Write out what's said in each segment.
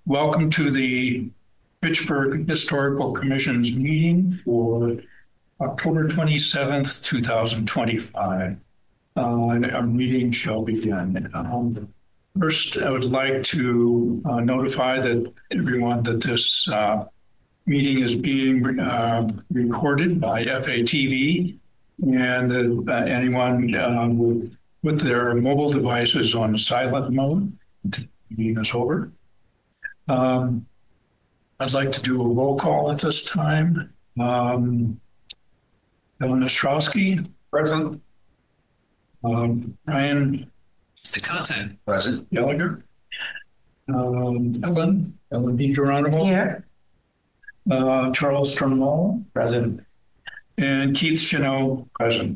Welcome to the Fitchburg Historical Commission's meeting for October 27th, 2025. Our meeting shall begin. First, I would like to notify everyone that this meeting is being recorded by FATV, and that anyone would put their mobile devices on silent mode until the meeting is over. I'd like to do a roll call at this time. Ellen Ostrowski. Present. Ryan. It's the content. Present. Gallagher. Ellen DiGeronimo. Here. Charles Turnbull. Present. And Keith Chino. Present.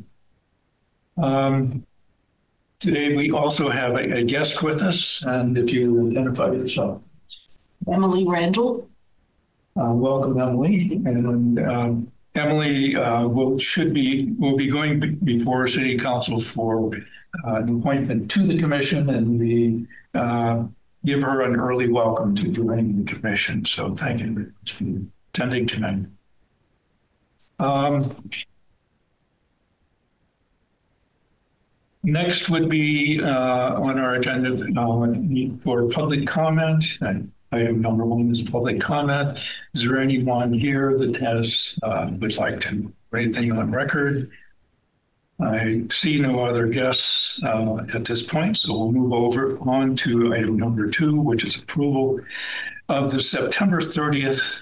Today we also have a guest with us, and if you identify yourself. Emily Randall. Welcome, Emily. And Emily will be going before City Council for an appointment to the commission, and we give her an early welcome to joining the commission. So thank you very much for attending tonight. Next would be on our agenda for public comment. Item number 1 is public comment. Is there anyone here that would like to put anything on record? I see no other guests at this point, so we'll move on to item number 2, which is approval of the September 30th,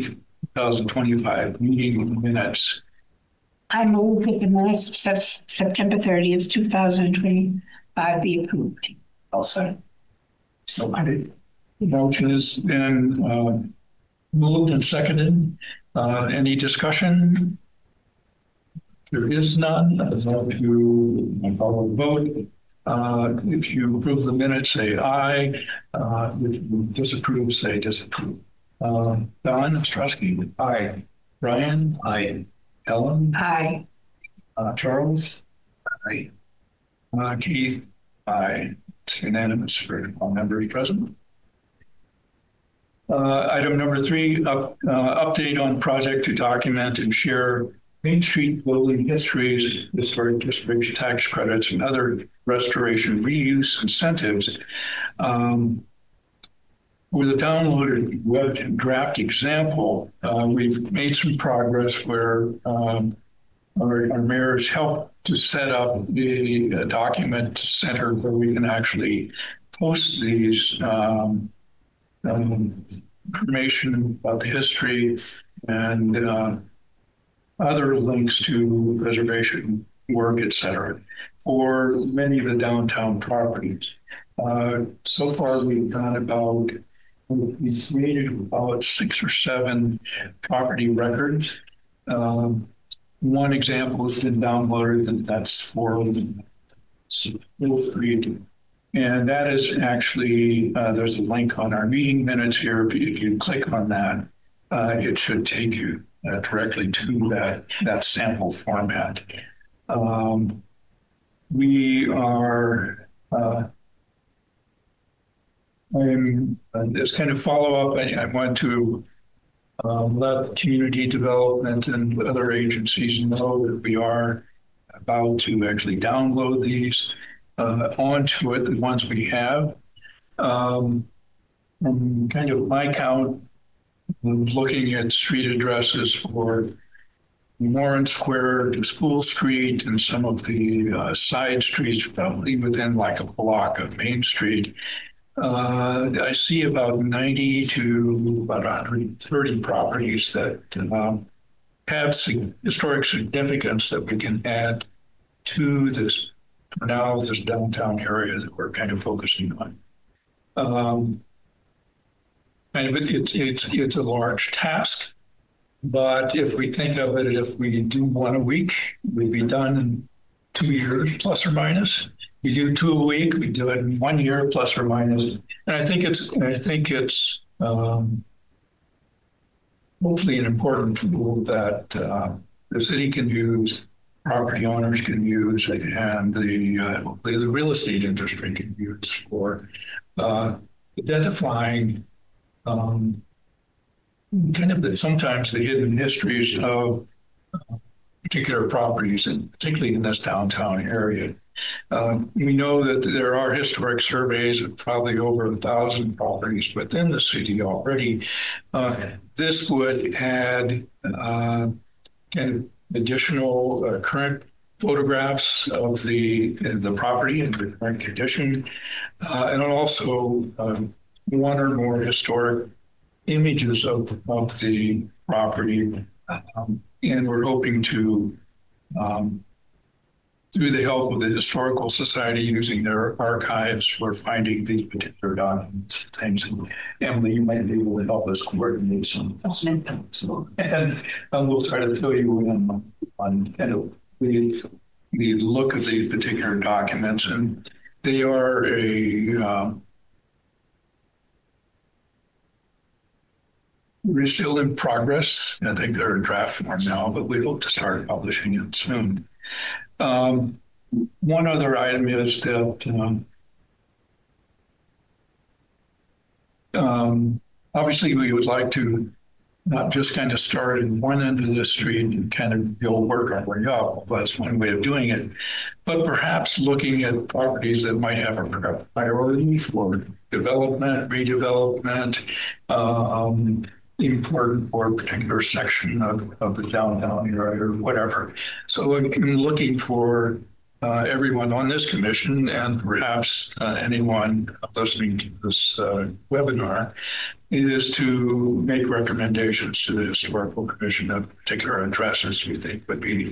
2025 meeting minutes. I move that the minutes of September 30th, 2025 be approved. Also. Somebody. The motion has been moved and seconded. Any discussion? There is none. I'd like to call a vote. If you approve the minutes, say aye. If you disapprove, say disapprove. Don Ostrowski? Aye. Brian? Aye. Ellen? Aye. Charles? Aye. Keith? Aye. It's unanimous for all members present. Item number 3, update on project to document and share Main Street building histories, historic district tax credits, and other restoration reuse incentives. With a downloaded web draft example, we've made some progress where our mayors helped to set up the document center where we can actually post these information about the history and other links to preservation work, et cetera, for many of the downtown properties. So far, we've created about 6 or 7 property records. One example has been downloaded, and that's for the Mill Street. And that is actually, there's a link on our meeting minutes here. If you click on that, it should take you directly to that sample format. We are, as kind of follow-up, I want to let community development and other agencies know that we are about to actually download these onto it, the ones we have. From kind of my count, looking at street addresses for Warren Square to School Street and some of the side streets, probably within like a block of Main Street, I see about 90 to about 130 properties that have historic significance that we can add to this. Now, this downtown area that we're kind of focusing on. It's a large task, but if we think of it, if we do one a week, we'd be done in 2 years, plus or minus. We do 2 a week, we do it in 1 year, plus or minus. And I think it's hopefully an important tool that the city can use, property owners can use, and the real estate industry can use for identifying um, kind of sometimes the hidden histories of particular properties, and particularly in this downtown area. We know that there are historic surveys of probably over 1,000 properties within the city already. This would add kind of additional current photographs of the property and the current condition, and also one or more historic images of the property. And we're hoping to, through the help of the Historical Society, using their archives for finding these particular documents and things. And Emily, you might be able to help us coordinate some. So, and we'll try to fill you in on kind of the look of these particular documents. And they are we're still in progress. I think they're in draft form now, but we hope to start publishing it soon. One other item is that obviously we would like to not just kind of start in one end of the street and kind of go work our way up. That's one way of doing it. But perhaps looking at properties that might have a priority for development, redevelopment, important for a particular section of the downtown area or whatever. So I'm looking for everyone on this commission and perhaps anyone listening to this webinar is to make recommendations to the Historical Commission of particular addresses we think would be,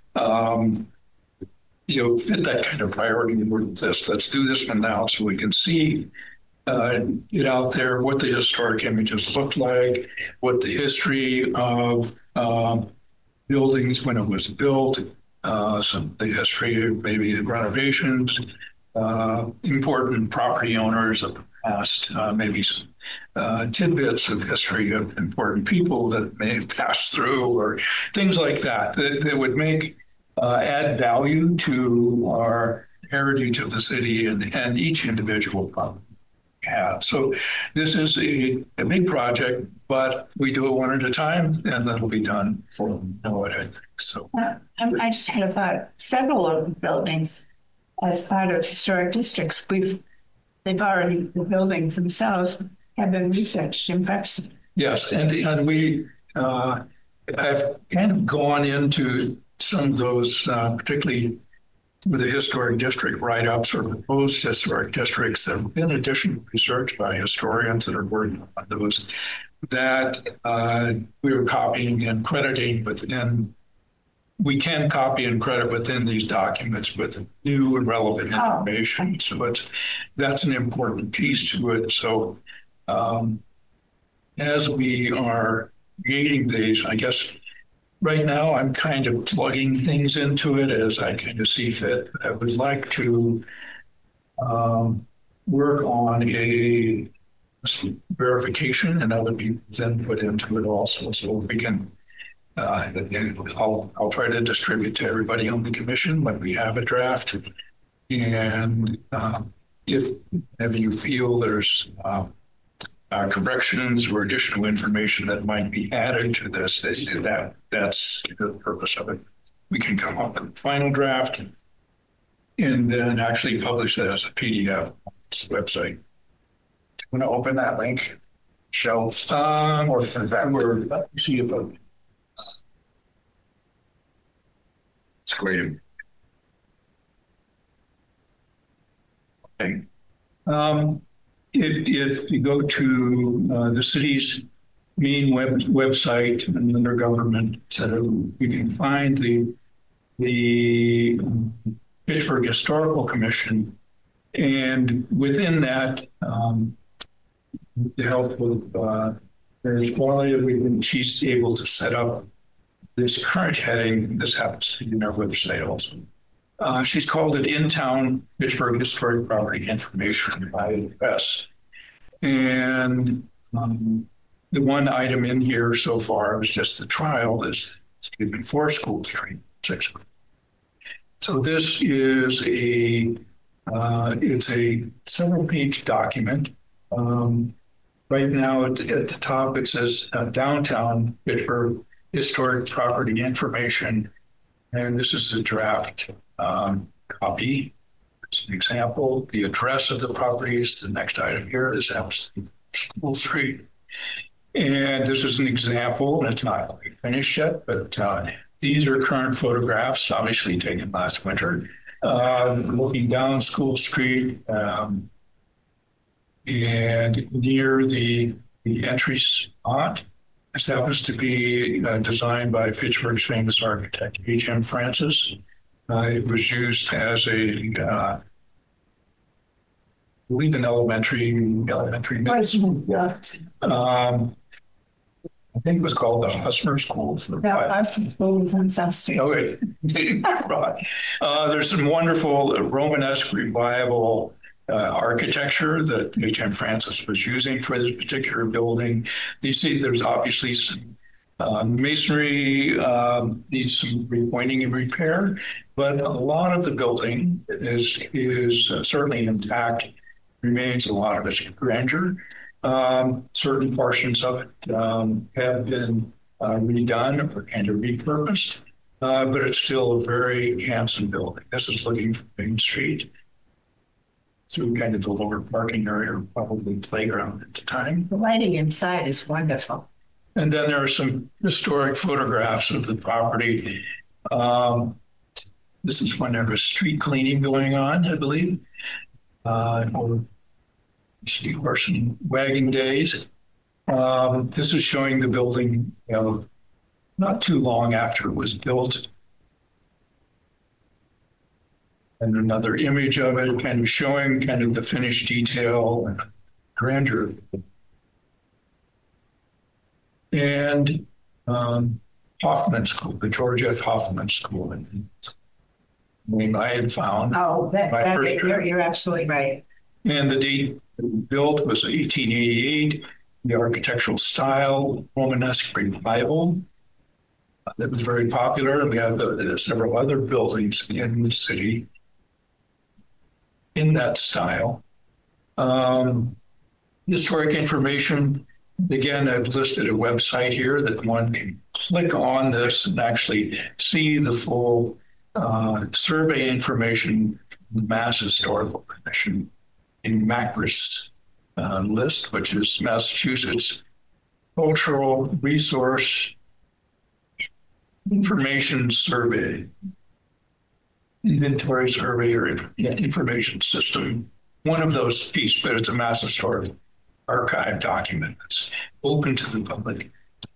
fit that kind of priority list. Let's do this one now so we can see get out there what the historic images look like, what the history of buildings when it was built, some of the history of maybe the renovations, important property owners of the past, maybe some tidbits of history of important people that may have passed through or things like that would make add value to our heritage of the city and each individual property. So this is a big project, but we do it one at a time, and that'll be done for what I think. So I just had about several of the buildings as part of historic districts. The buildings themselves have been researched in person. Yes, and we have kind of gone into some of those, particularly with the historic district write-ups or proposed historic districts. There have been additional research by historians that are working on those that we are copying and crediting within. We can copy and credit within these documents with new and relevant information. So that's an important piece to it. So as we are creating these, I guess, right now, I'm kind of plugging things into it as I kind of see fit. I would like to work on a verification, and other people then put into it also. So we can, I'll try to distribute to everybody on the commission when we have a draft. And if you feel there's corrections or additional information that might be added to this, that's the purpose of it. We can come up with a final draft and then actually publish that as a PDF on this website. I'm going to open that link. Show. Or let me see if It's great. okay. If you go to the city's main website and under government, you can find the Pittsburgh Historical Commission, and within that, the help of there's quality, she's able to set up this current heading. This happens to be in our website also. She's called it In-Town Pittsburgh Historic Property Information by IS. And the one item in here so far was just the trial is Stephen Four School Street, 6. So this is it's a several-page document. Right now at the top, it says downtown Pittsburgh historic property information. And this is a draft copy. As an example, the address of the property is the next item here is School Street. And this is an example, and it's not quite finished yet, but these are current photographs, obviously taken last winter. Looking down School Street and near the entry spot. This happens to be designed by Fitchburg's famous architect, H.M. Francis. It was used as I believe an elementary. I think it was called the Husmer School. Husmer School was on South Street. Okay. Right. There's some wonderful Romanesque revival architecture that H.M. Francis was using for this particular building. You see there's obviously some masonry needs some repointing and repair, but a lot of the building is certainly intact, remains a lot of its grandeur. Certain portions of it have been redone and repurposed, but it's still a very handsome building. This is looking from Main Street through kind of the lower parking area, or probably playground at the time. The lighting inside is wonderful. And then there are some historic photographs of the property. This is when there was street cleaning going on, I believe, or horse and wagon days. This is showing the building, not too long after it was built. And another image of it, kind of showing kind of the finished detail and grandeur. And Hoffman School, the George F. Hoffman School. I had found. Oh, you're absolutely right. And the date built was 1888. The architectural style, Romanesque revival, that was very popular. We have several other buildings in the city in that style. Historic information. Again, I've listed a website here that one can click on this and actually see the full survey information from the Mass Historical Commission in MACRIS list, which is Massachusetts Cultural Resource Information Survey, Inventory Survey or Information System. One of those pieces, but it's a Mass Historical Archive document that's open to the public.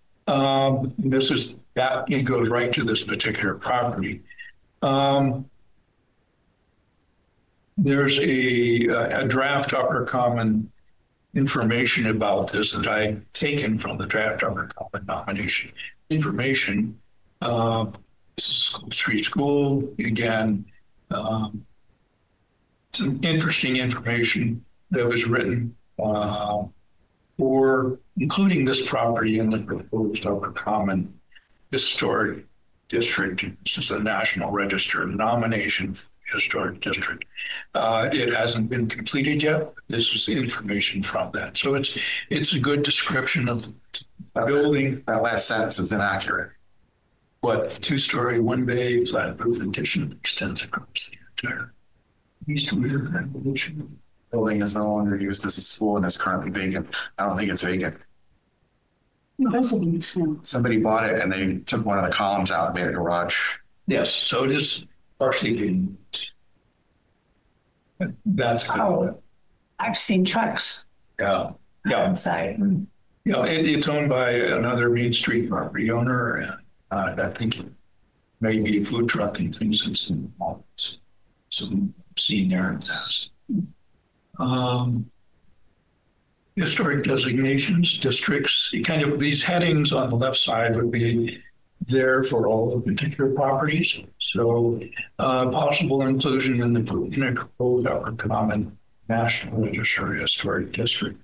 It goes right to this particular property. There's a draft Upper Common information about this that I've taken from the draft Upper Common nomination information. This is School Street School. Again, some interesting information that was written for including this property in the proposed Upper Common Historic District. This is a National Register nomination for Historic District. It hasn't been completed yet. This is the information from that. So it's a good description of the building. That last sentence is inaccurate. What, 2-story, 1-bay, flat roof addition extends across the entire east rear elevation. Building is no longer used as a school and is currently vacant. I don't think it's vacant. Somebody bought it and they took one of the columns out and made a garage. Yes, so it is partially being. That's good. Oh, I've seen trucks Yeah. inside. Yeah, it's owned by another Main Street property owner, and I think it may be a food truck and things and some seen there in the past. Historic designations, districts, kind of these headings on the left side would be there for all the particular properties. So possible inclusion in the proposed Upper Common National Register Historic District.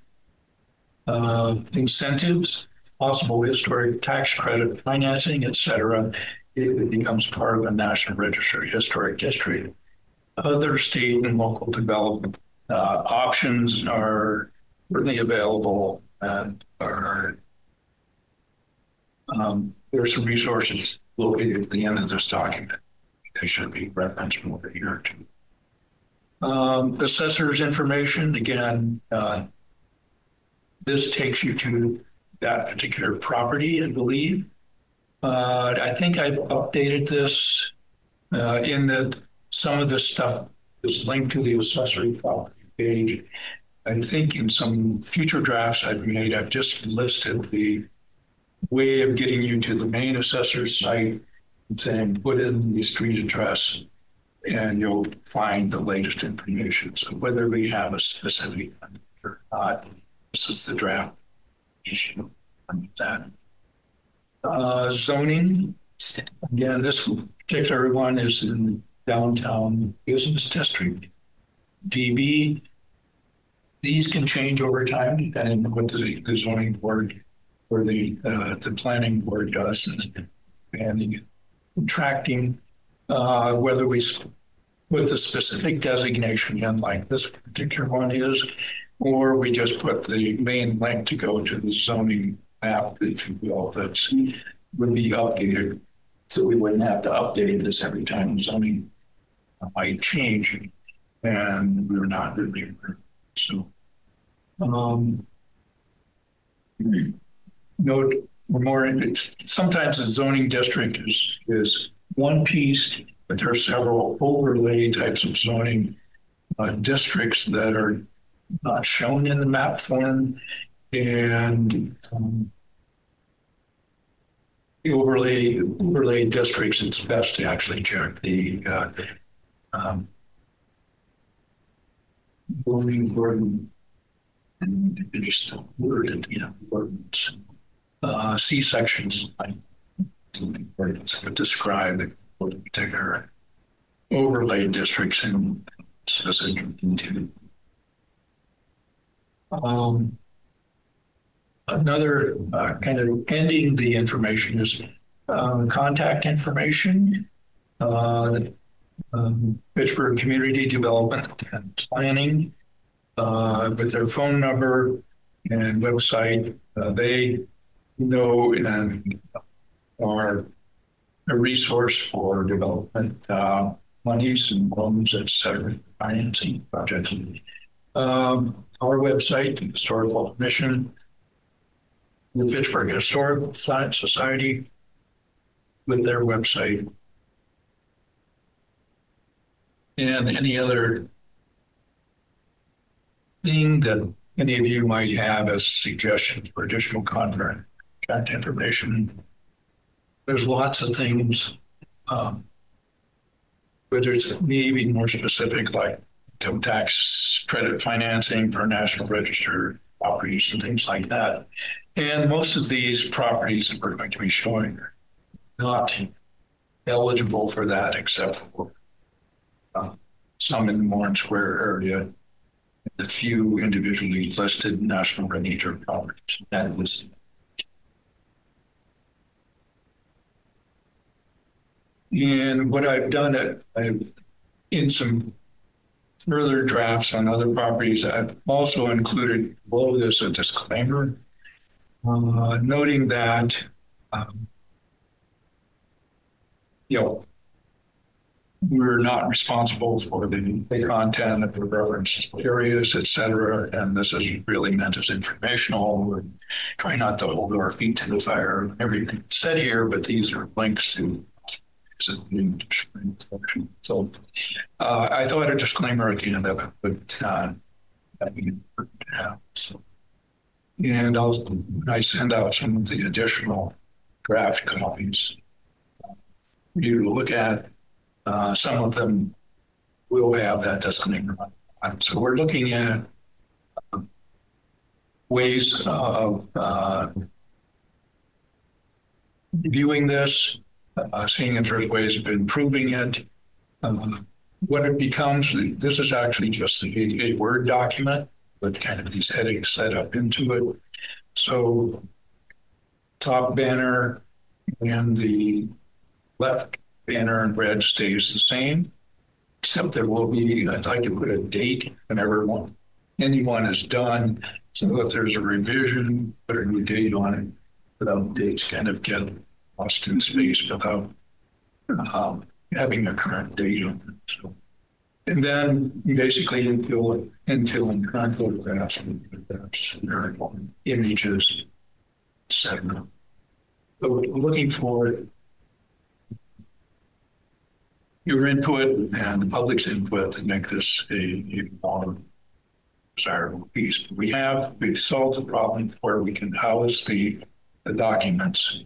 Incentives, possible historic tax credit financing, etc. It becomes part of the National Register Historic District. Other state and local development options are certainly available There's some resources located at the end of this document. They should be referenced over here too. Assessor's information, again, this takes you to that particular property, I believe. I think I've updated this in that some of this stuff is linked to the accessory property page. I think in some future drafts I've made, I've just listed the way of getting you to the main assessor's site and saying, put in the street address and you'll find the latest information. So whether we have a specific or not, this is the draft issue on that. Zoning, again, this particular one is in downtown business district. DB, these can change over time depending on what the zoning board or the planning board does, and the contracting, whether we put the specific designation in like this particular one is, or we just put the main link to go to the zoning map, if you will, that would be updated. So we wouldn't have to update this every time zoning might change, and we're not really. So, note for more, sometimes the zoning district is one piece, but there are several overlay types of zoning districts that are not shown in the map form, and the overlay districts, it's best to actually check the zoning burden and finish the word at the end of words. C sections would describe the particular overlay districts and specific into. Another kind of ending the information is contact information. Pittsburgh Community Development and Planning with their phone number and website. They know and are a resource for development monies and loans, et cetera, financing projects. Our website, the Historical Commission, the Pittsburgh Historical Science Society with their website, and any other thing that any of you might have as suggestions for additional contact information. There's lots of things, whether it's maybe more specific, like income tax credit financing for National Register properties and things like that. And most of these properties that we're going to be showing are not eligible for that, except for some in the Warren Square area, a few individually listed National Register properties. That was. And what I've done, I've in some further drafts on other properties, I've also included below this a disclaimer, noting that, we're not responsible for the content of the referenced areas, et cetera. And this is really meant as informational. We're trying not to hold our feet to the fire. Everything said here, but these are links to. So I thought a disclaimer at the end of it, but that'd be important to have. So, and I send out some of the additional draft copies for you to look at. Some of them will have that disclaimer. So we're looking at ways of viewing this, seeing if there's ways of improving it. What it becomes, this is actually just a Word document with kind of these headings set up into it. So top banner and the left banner in red stays the same, except there will be, I'd like to put a date whenever anyone is done, So if there's a revision, put a new date on it, without dates kind of get lost in space without having a current date on it. So, and then basically infill in current photographs and images, etc. So looking for your input and the public's input to make this a more desirable piece. We've solved the problem where we can house the documents.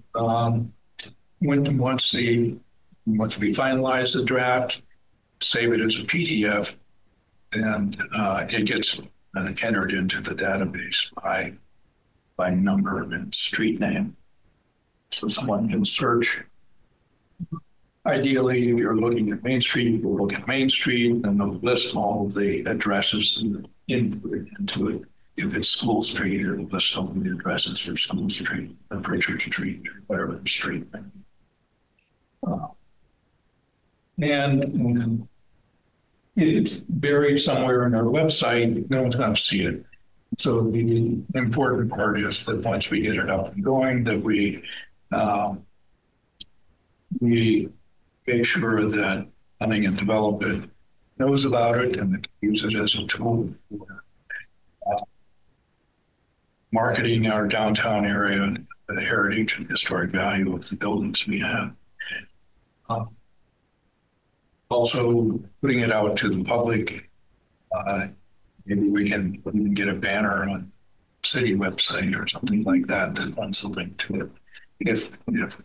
Once we finalize the draft, save it as a PDF, and it gets entered into the database by number and street name. So someone can search. Ideally, if you're looking at Main Street, you'll look at Main Street, and they'll list all of the addresses input into it. If it's School Street, it'll list all the addresses for School Street, or Pritchard Street, or whatever the street may be. And it's buried somewhere in our website. No one's going to see it. So the important part is that once we get it up and going, that we make sure that planning and development knows about it and use it as a tool for marketing our downtown area, the heritage and historic value of the buildings we have. Also, putting it out to the public. Maybe we can get a banner on city website or something like that that runs a link to it. If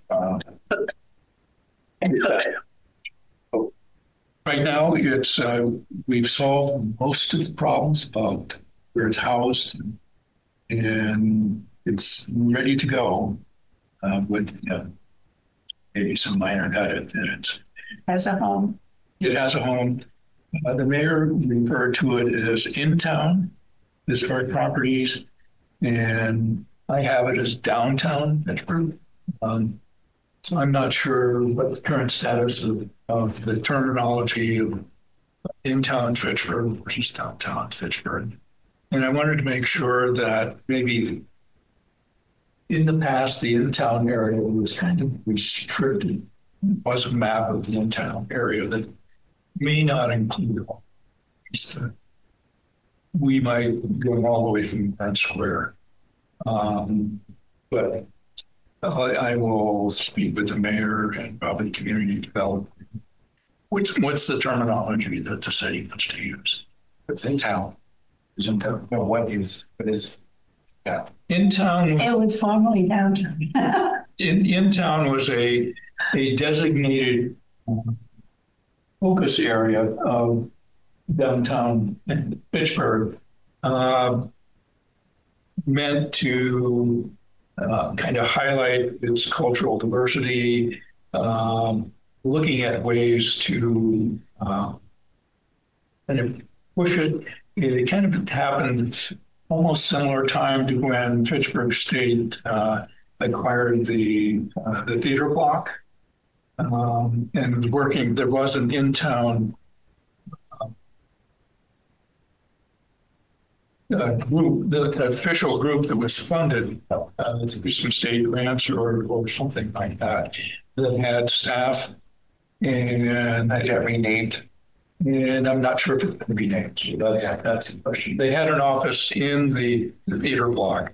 right now it's we've solved most of the problems about where it's housed, and it's ready to go with maybe some minor edits. As a home. It has a home. The mayor referred to it as in-town historic properties, and I have it as downtown Fitchburg. So I'm not sure what the current status of the terminology of in-town Fitchburg versus downtown Fitchburg. And I wanted to make sure that maybe in the past, the in-town area was kind of restricted. It was a map of the in-town area that may not include all. We might go all the way from Grand Square. But I will speak with the mayor and probably community development. What's the terminology that the city wants to use? It's in town. Is in town? No, what is, yeah. In town. It was formerly downtown. In town was a designated focus area of downtown Fitchburg, meant to kind of highlight its cultural diversity, looking at ways to kind of push it. It kind of happened almost similar time to when Fitchburg State acquired the theater block. And was working, there was an in-town group, the official group that was funded through some state grants or something like that had staff, and That got renamed. And I'm not sure if it's going to be named. So that's the question. They had an office in the theater block,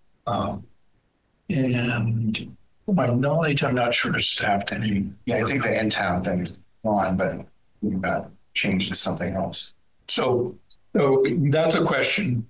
and to my knowledge, I'm not sure it's staffed any. Yeah, I think the in town thing is on, but we got changed to something else. So that's a question.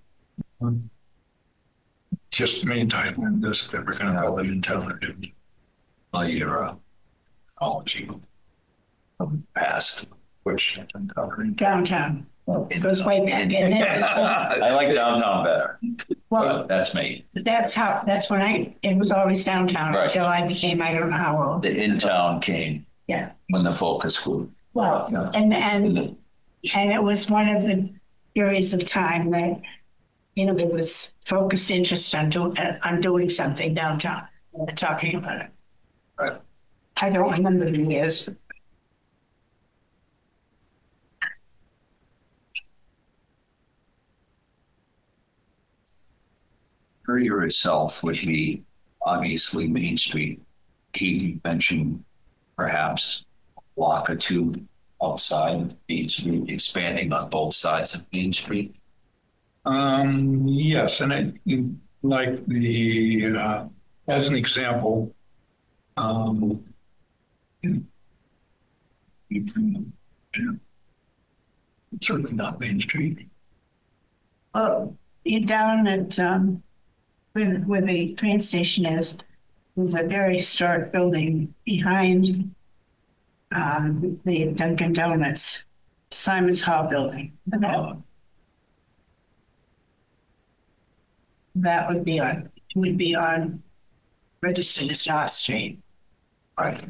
Just the meantime, when this if we're going to have it in town, your ecology of the past, which Downtown. It goes way back. And then, I like downtown better. well, That's me. that's when it was always downtown Right. until I became, I don't know how old. The in-town came Yeah. when the focus group. Well, Yeah. and it was one of the periods of time that, there was focused interest on doing something downtown, talking about it. Right. I don't remember the years. area itself would be obviously Main Street. Keith, you mentioned perhaps a block or two outside Main Street, expanding on both sides of Main Street. Yes, and like as an example, certainly not Main Street. Oh, you're down at where the train station is. There's a very historic building behind the Dunkin' Donuts, Simon's Hall building. That would be on registered as North Street. Right.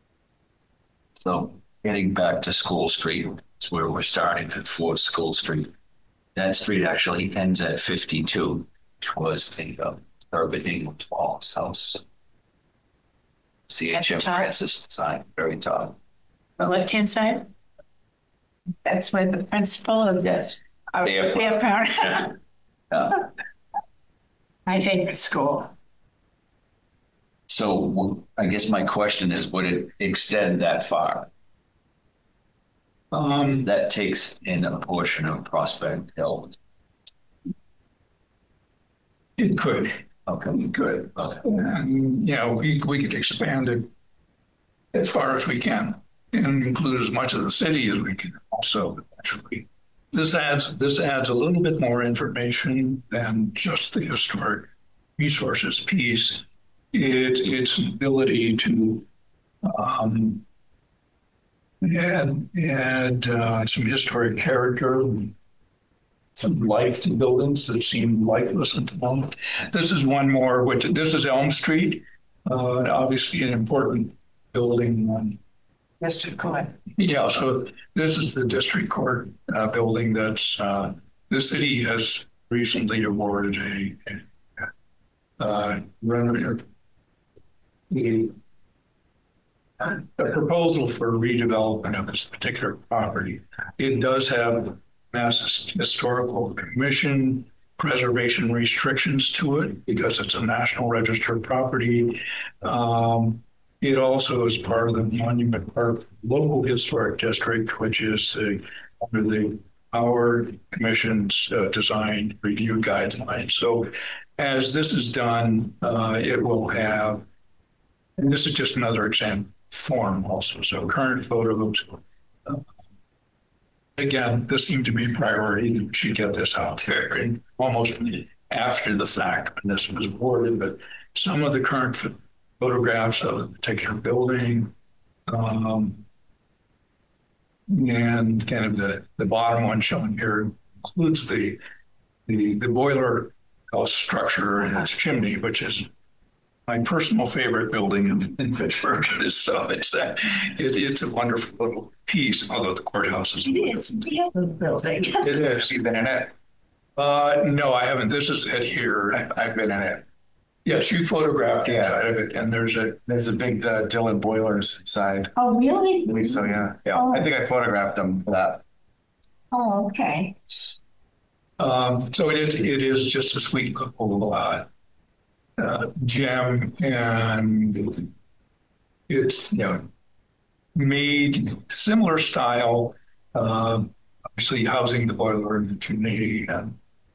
So getting back to School Street, is where we're starting at Ford School Street. That street actually ends at 52, which was the Urban England Wallace house. At the CHM top? Francis sign, very top. The left-hand side? That's where the principal of the Fairpark. Fairpark. Yeah. I think the school. So I guess my question is, would it extend that far? That takes in a portion of Prospect Hill. It could. Okay. It could. Okay. And, we could expand it as far as we can and include as much of the city as we can also actually. This adds a little bit more information than just the historic resources piece. Its ability to add some historic character, some life to buildings that seem lifeless at the moment. This is one more, this is Elm Street, obviously an important building. District Court. Yeah, so this is the district court building that's, the city has recently awarded a proposal for redevelopment of this particular property. It does have Mass Historical Commission preservation restrictions to it because it's a National Register property. It also is part of the Monument Park Local Historic District, which is under the Howard Commission's design review guidelines. So as this is done, it will have, and this is just another example form also. So current photos, again, this seemed to be a priority. We should get this out there and almost after the fact when this was awarded, but some of the current photographs of the particular building, and kind of the bottom one shown here includes the boiler house structure and its chimney, which is my personal favorite building in Fitchburg. So it's a wonderful little piece, although the courthouse is. It's a beautiful building. It is. Have you been in it? No, I haven't. This is it here. I've been in it. Yes, you photographed inside of it, and there's a big Dillon boilers inside. Oh, really? I believe so, yeah. Yeah. I think I photographed them for that. Oh, okay. so it is just a sweet little gem, and it's made similar style, obviously housing the boiler and the chimney and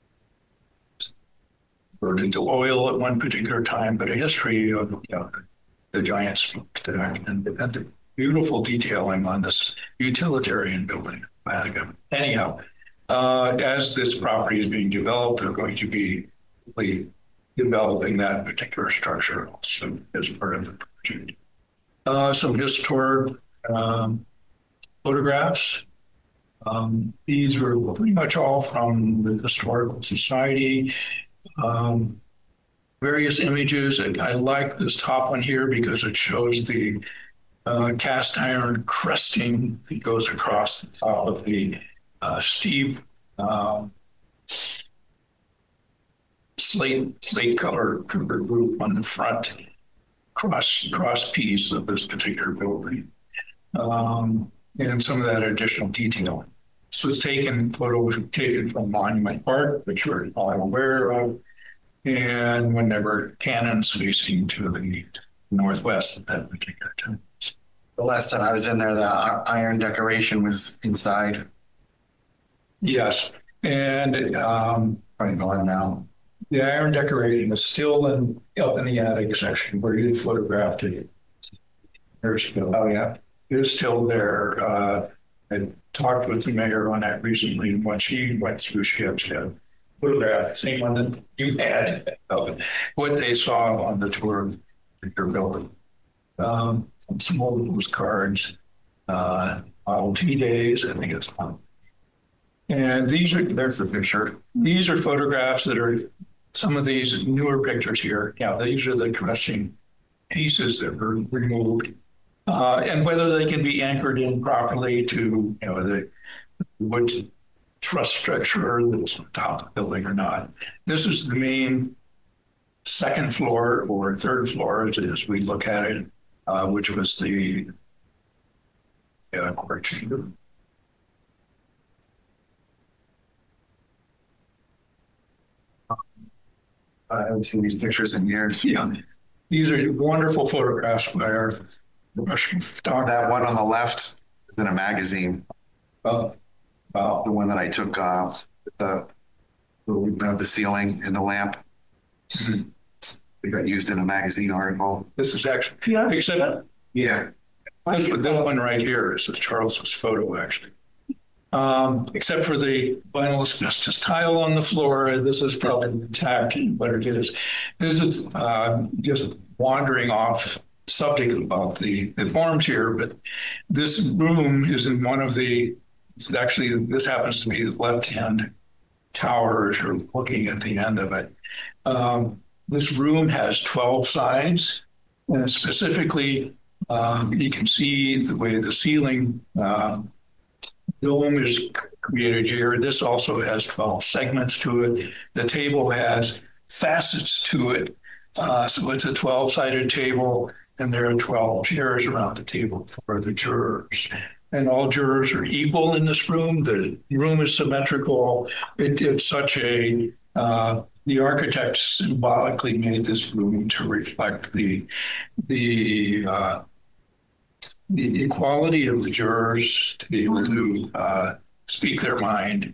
burned into oil at one particular time, but a history of the giant smokestack and the beautiful detailing on this utilitarian building. Anyhow, as this property is being developed, they're going to be developing that particular structure also as part of the project. Some historic photographs. These were pretty much all from the Historical Society. Various images. I like this top one here because it shows the cast iron cresting that goes across the top of the steep slate color roof on the front cross piece of this particular building, and some of that additional detail. This was photos taken from Monument Park, which we're all aware of, And when there were cannons facing to the northwest at that particular time. The last time I was in there, the iron decoration was inside. Yes, and Probably gone now. the iron decorating is still up in the attic section where you photographed it. Years ago. Oh, yeah. It is still there. I talked with the mayor on that recently, and when she went through, she had photographed the same one that you had of what they saw on the tour of your building. Some old postcards, Model T days, I think it's on. And there's the picture. These are photographs that are some of these newer pictures here. Yeah, these are the dressing pieces that were removed. And whether they can be anchored in properly to, the wood truss structure that's on top of the building or not. This is the main second floor or third floor as we look at it, which was the court chamber. I haven't seen these pictures in years. Yeah, these are wonderful photographs by our Russian photographer. That one on the left is in a magazine. Wow. The one that I took the ceiling and the lamp. Mhm. It got used in a magazine article. This is actually, Yeah. except Yeah. this one right here is Charles's photo, actually. Except for the vinyl asbestos tile on the floor, this is probably intact, but it is. This is just wandering off subject about the forms here, but this room is in one of this happens to be the left-hand tower as you're looking at the end of it. This room has 12 sides, and specifically, you can see the way the ceiling dome is created here. This also has 12 segments to it. The table has facets to it. So it's a 12-sided table, and there are 12 chairs around the table for the jurors. And all jurors are equal in this room. The room is symmetrical. It's such the architect symbolically made this room to reflect the equality of the jurors to be able to speak their mind,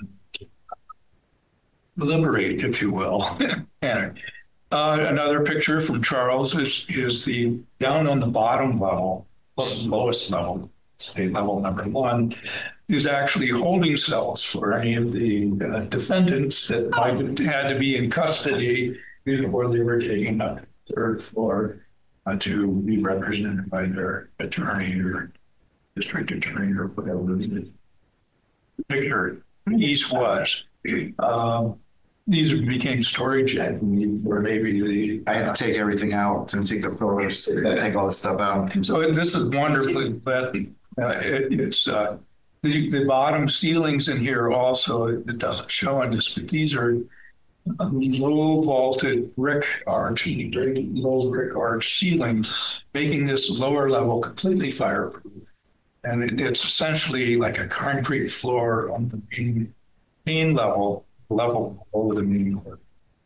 liberate, if you will. And another picture from Charles is the down on the bottom level, lowest level, say level number 1, is actually holding cells for any of the defendants that might have had to be in custody before they were taken up to the third floor to be represented by their attorney or district attorney or whatever the picture piece was. These became storage, I believe, or maybe I had to take everything out and take the photos, take all this stuff out. So this is wonderfully lit. It's the bottom ceilings in here also, it doesn't show on this, but these are low vaulted brick arch, very low brick arch ceilings, making this lower level completely fireproof. And it's essentially like a concrete floor on the main level over the main floor.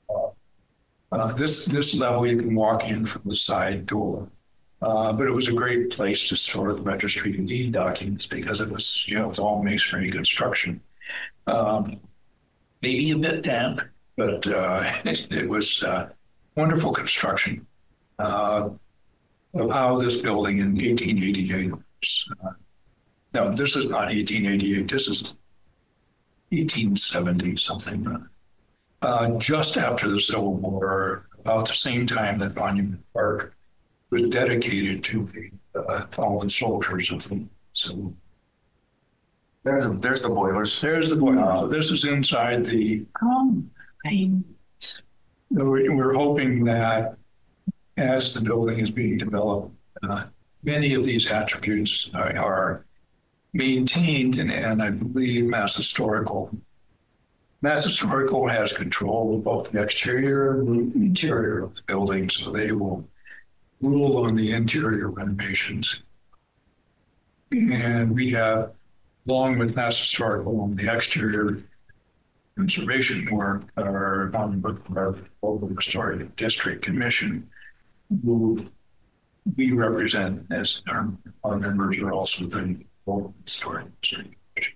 This level you can walk in from the side door. But it was a great place to store the registry of deed documents because it was, it was all masonry construction. Maybe a bit damp, but it was wonderful construction of how this building in 1888 was. No, this is not 1888. This is 1870 something. Just after the Civil War, about the same time that Monument Park was dedicated to the fallen soldiers of the Civil War. There's the boilers. There's the boiler. This is inside the. We're hoping that as the building is being developed, many of these attributes are maintained, and I believe Mass Historical has control of both the exterior and the interior of the building, so they will rule on the interior renovations. And we have, along with Mass Historical on the exterior, conservation board or our local historic district commission, who we represent as our members are also the local historic district commission.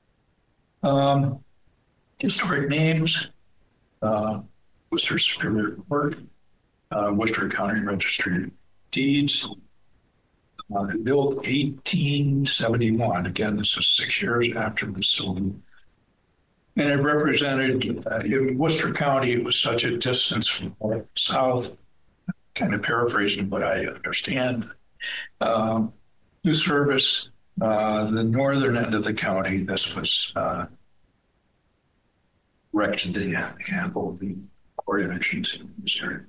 Historic names, Worcester Superior Court, Worcester County Registry of Deeds, built 1871. Again, this is 6 years after the facility. And it represented, in Worcester County, it was such a distance from south, kind of paraphrasing what I understand, to service the northern end of the county. This was erected to handle the court actions in this area.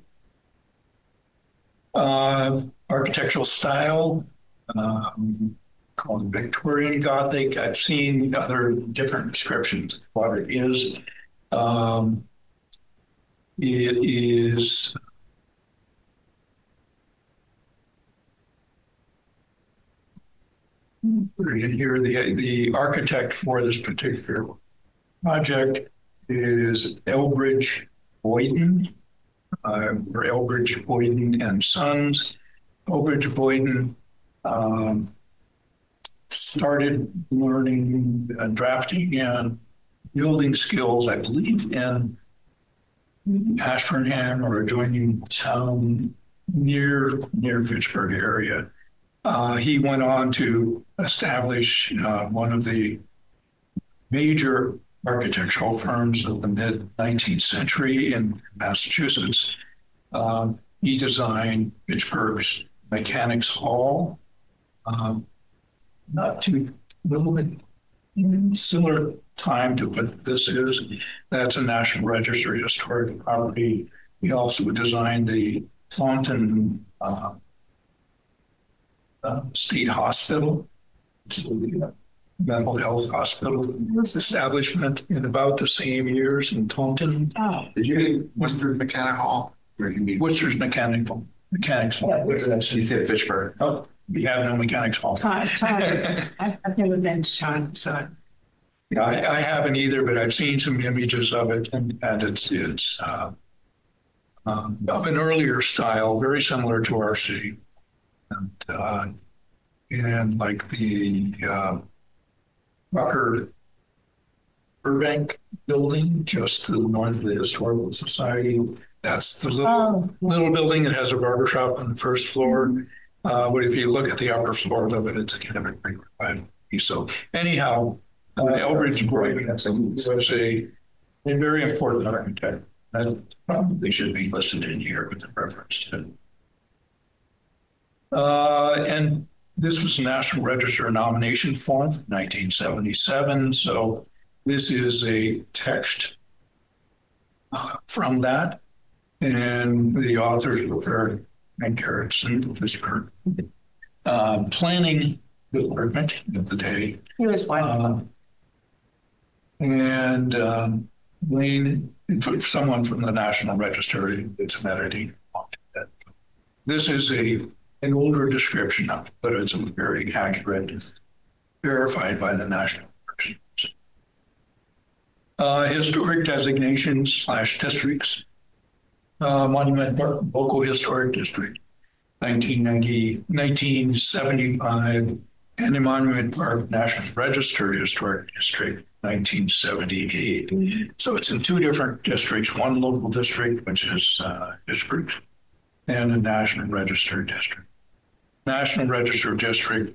Architectural style, called Victorian Gothic. I've seen other different descriptions of what it is. It is in here, the architect for this particular project is Elbridge Boyden, or Elbridge Boyden and Sons. Elbridge Boyden started learning drafting and building skills, I believe, in Ashburnham or adjoining town near Fitchburg area. He went on to establish one of the major architectural firms of the mid-19th century in Massachusetts. He designed Fitchburg's Mechanics Hall, not too little bit similar time to what this is. That's a National Register historic property. He also designed the Taunton State Hospital, mental health hospital establishment in about the same years in Taunton. Oh, Did you Worcester Mechanic Hall? Or you mean Worcester's Mechanics Hall. you said Fitchburg? Oh, we have no mechanics hall. time. I've never been to time, so. Yeah, I haven't either, but I've seen some images of it, and it's of an earlier style, very similar to our city, and like the Rucker Burbank building just to the north of the Historical Society. That's the little building that has a barber shop on the first floor. But if you look at the upper floor of it, it's kind of a pretty quiet piece. So anyhow, Elbridge Boyden was a very important architect that probably should be listed in here with the reference to. And this was National Register nomination form, 1977. So this is a text from that. And the authors were Frank Garrison, Fitchburg planning department of the day. He was one. And Wayne, someone from the National Register, it's an editing. This is an older description of it, but it's very accurate, verified by the National Register. Historic designations / districts. Monument Park Local Historic District, 1975, and the Monument Park National Register Historic District, 1978. So it's in two different districts, one local district, which is Fitchburg, and a National Register District. National Register District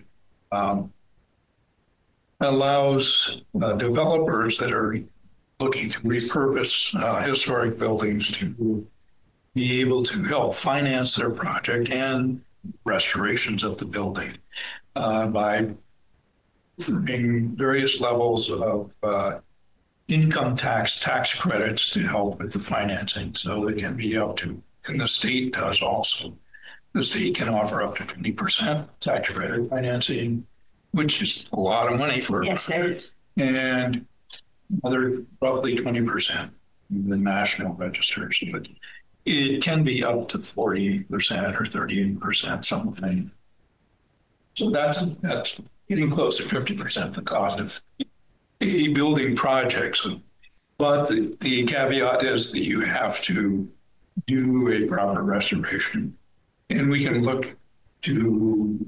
allows developers that are looking to repurpose historic buildings to be able to help finance their project and restorations of the building by offering various levels of income tax credits to help with the financing. So it can be up to, and the state does also. The state can offer up to 20% tax credit financing, which is a lot of money for Yes, it is. and another roughly 20% in the national registers, but it can be up to 48% or 38%, something. So that's getting close to 50% the cost of a building project. So But the caveat is that you have to do a proper restoration. And we can look to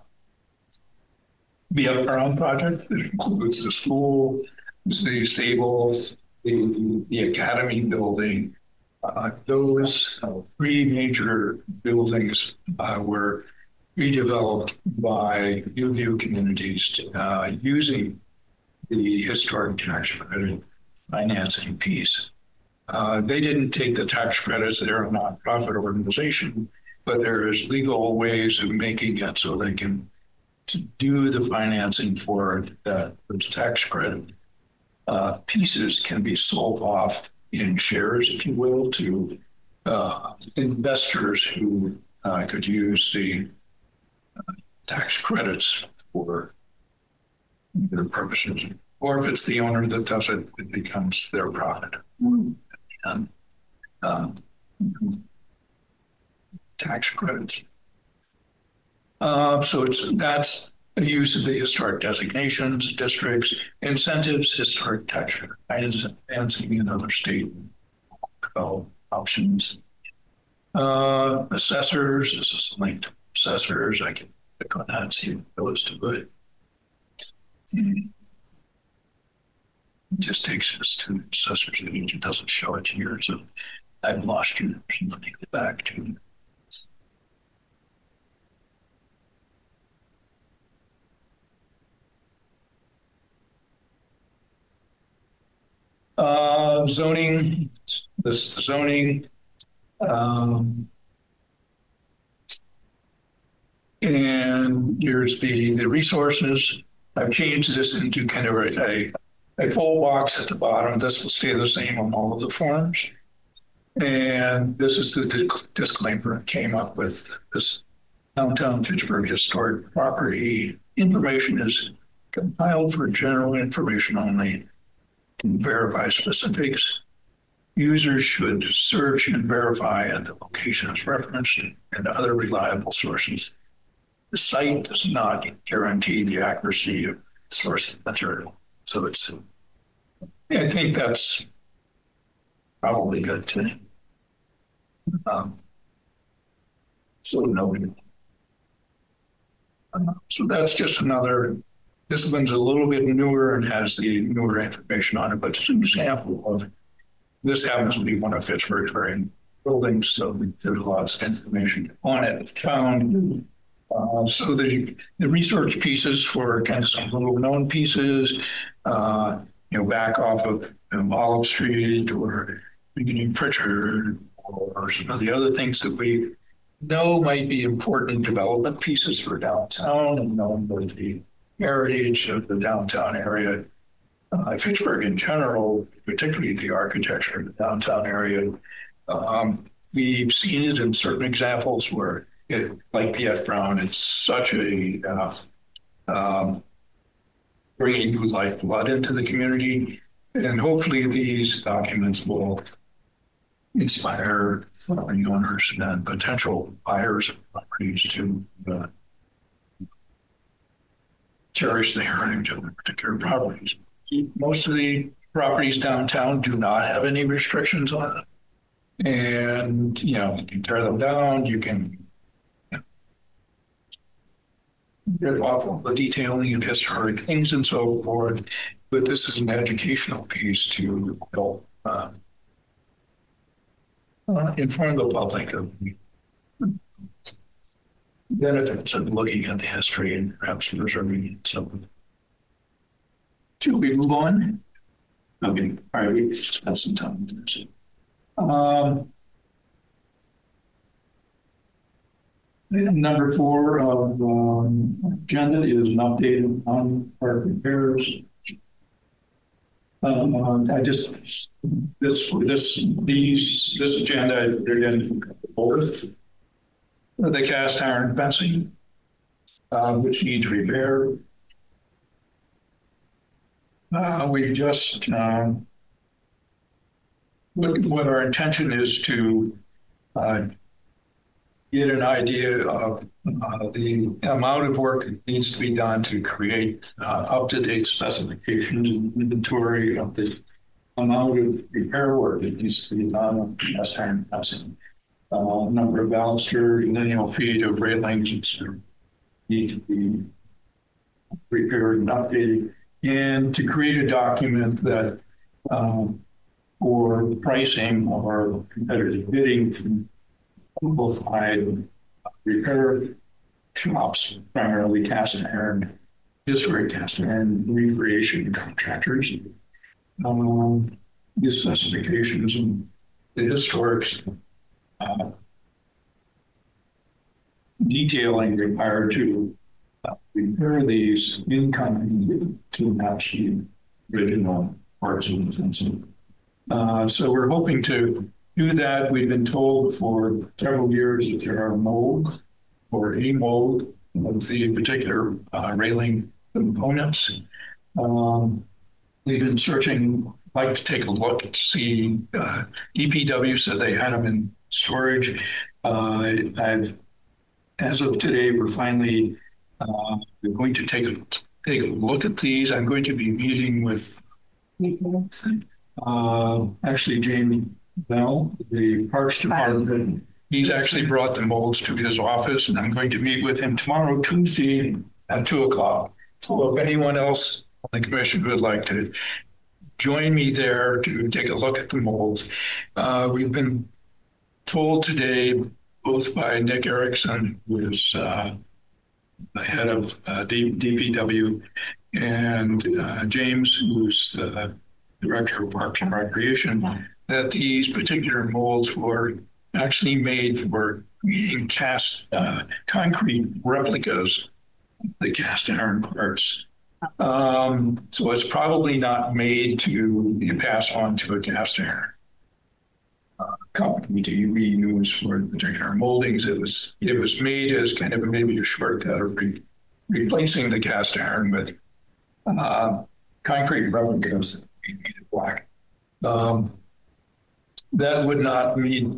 be our own project that includes the school, the stables, the academy building. Those three major buildings were redeveloped by New View Communities using the historic tax credit financing piece. They didn't take the tax credits. They're a nonprofit organization, but there is legal ways of making it so they can do the financing for that tax credit. Pieces can be sold off in shares, if you will, to investors who could use the tax credits for their purposes. Or if it's the owner that does it, it becomes their profit. And tax credits. So that's a use of the historic designations, districts, incentives, historic tax financing and other state options. Assessors, this is linked to assessors. I can click on that and see what goes to it. It just takes us to assessors page. It doesn't show it here, so I've lost you. So take it back to. Zoning, this is the zoning. And here's the resources. I've changed this into kind of a full box at the bottom. This will stay the same on all of the forms. And this is the disclaimer I came up with. This downtown Fitchburg historic property information is compiled for general information only. Can verify specifics. Users should search and verify at the locations referenced and other reliable sources. The site does not guarantee the accuracy of source material. So I think that's probably good too. So that's just another. This one's a little bit newer and has the newer information on it, but it's an example of this happens to be one of Fitchburg's very buildings, so there's lots of information on it found. So the research pieces for kind of some little known pieces, back off of Olive Street or beginning Pritchard or some of the other things that we know might be important development pieces for downtown and knowing the heritage of the downtown area. Fitchburg in general, particularly the architecture of the downtown area, we've seen it in certain examples where like P.F. Brown, it's such a bringing new lifeblood into the community. And hopefully these documents will inspire owners and potential buyers of properties to cherish the heritage of the particular properties. Most of the properties downtown do not have any restrictions on them. And, you can tear them down, you can get off all the detailing of historic things and so forth. But this is an educational piece to help inform the public of the benefits of looking at the history and perhaps preserving it. So, should we move on? Okay, all right, we spent some time with this. Number 4 of agenda is an update on park repairs. This agenda I put it in both. The cast iron fencing, which needs repair. We just what our intention is to get an idea of the amount of work that needs to be done to create up-to-date specifications and inventory of the amount of repair work that needs to be done on cast iron fencing. Number of baluster, lineal feet of railings that need to be repaired and updated, and to create a document that for pricing or competitive bidding from qualified repair shops, primarily cast iron, historic cast iron recreation contractors. The specifications and the historics detailing required to repair these in kind to match the original parts of the fencing. So we're hoping to do that. We've been told for several years that there are molds or a mold of the particular railing components. We've been searching, like to take a look to see, DPW said they had them in storage. As of today, we're finally going to take a look at these. I'm going to be meeting with actually Jamie Bell, the Parks Department. He's actually brought the molds to his office, and I'm going to meet with him tomorrow, Tuesday at 2:00. So if anyone else on the commission would like to join me there to take a look at the molds. We've been told today, both by Nick Erickson, who is the head of DPW, and James, who's the director of Parks and Recreation, that these particular molds were actually made for creating cast concrete replicas of the cast iron parts. So it's probably not made to be passed on to a cast iron company to reuse for particular moldings. It was made as kind of maybe a shortcut of replacing the cast iron with concrete replicas that we needed black. That would not meet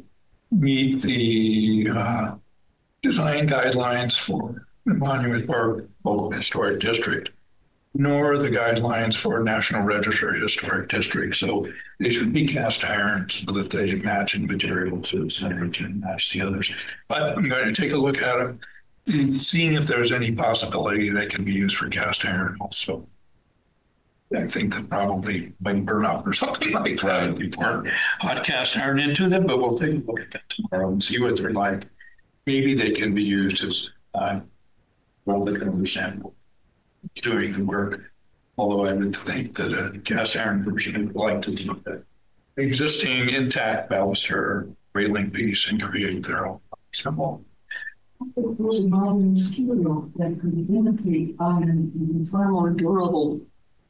the design guidelines for the monument or local historic district, nor the guidelines for National Register Historic District. So they should be cast iron so that they match in material to the center and match the others. But I'm going to take a look at them, seeing if there's any possibility they can be used for cast iron also. I think that probably might burn up or something like that and you pour hot cast iron into them, but we'll take a look at that tomorrow and see what they're like. Maybe they can be used as well, they can understand doing the work. Although I would think that a cast iron version would like to take the existing intact baluster railing piece and create their own symbol. Those modern material that could imitate iron and be far more durable.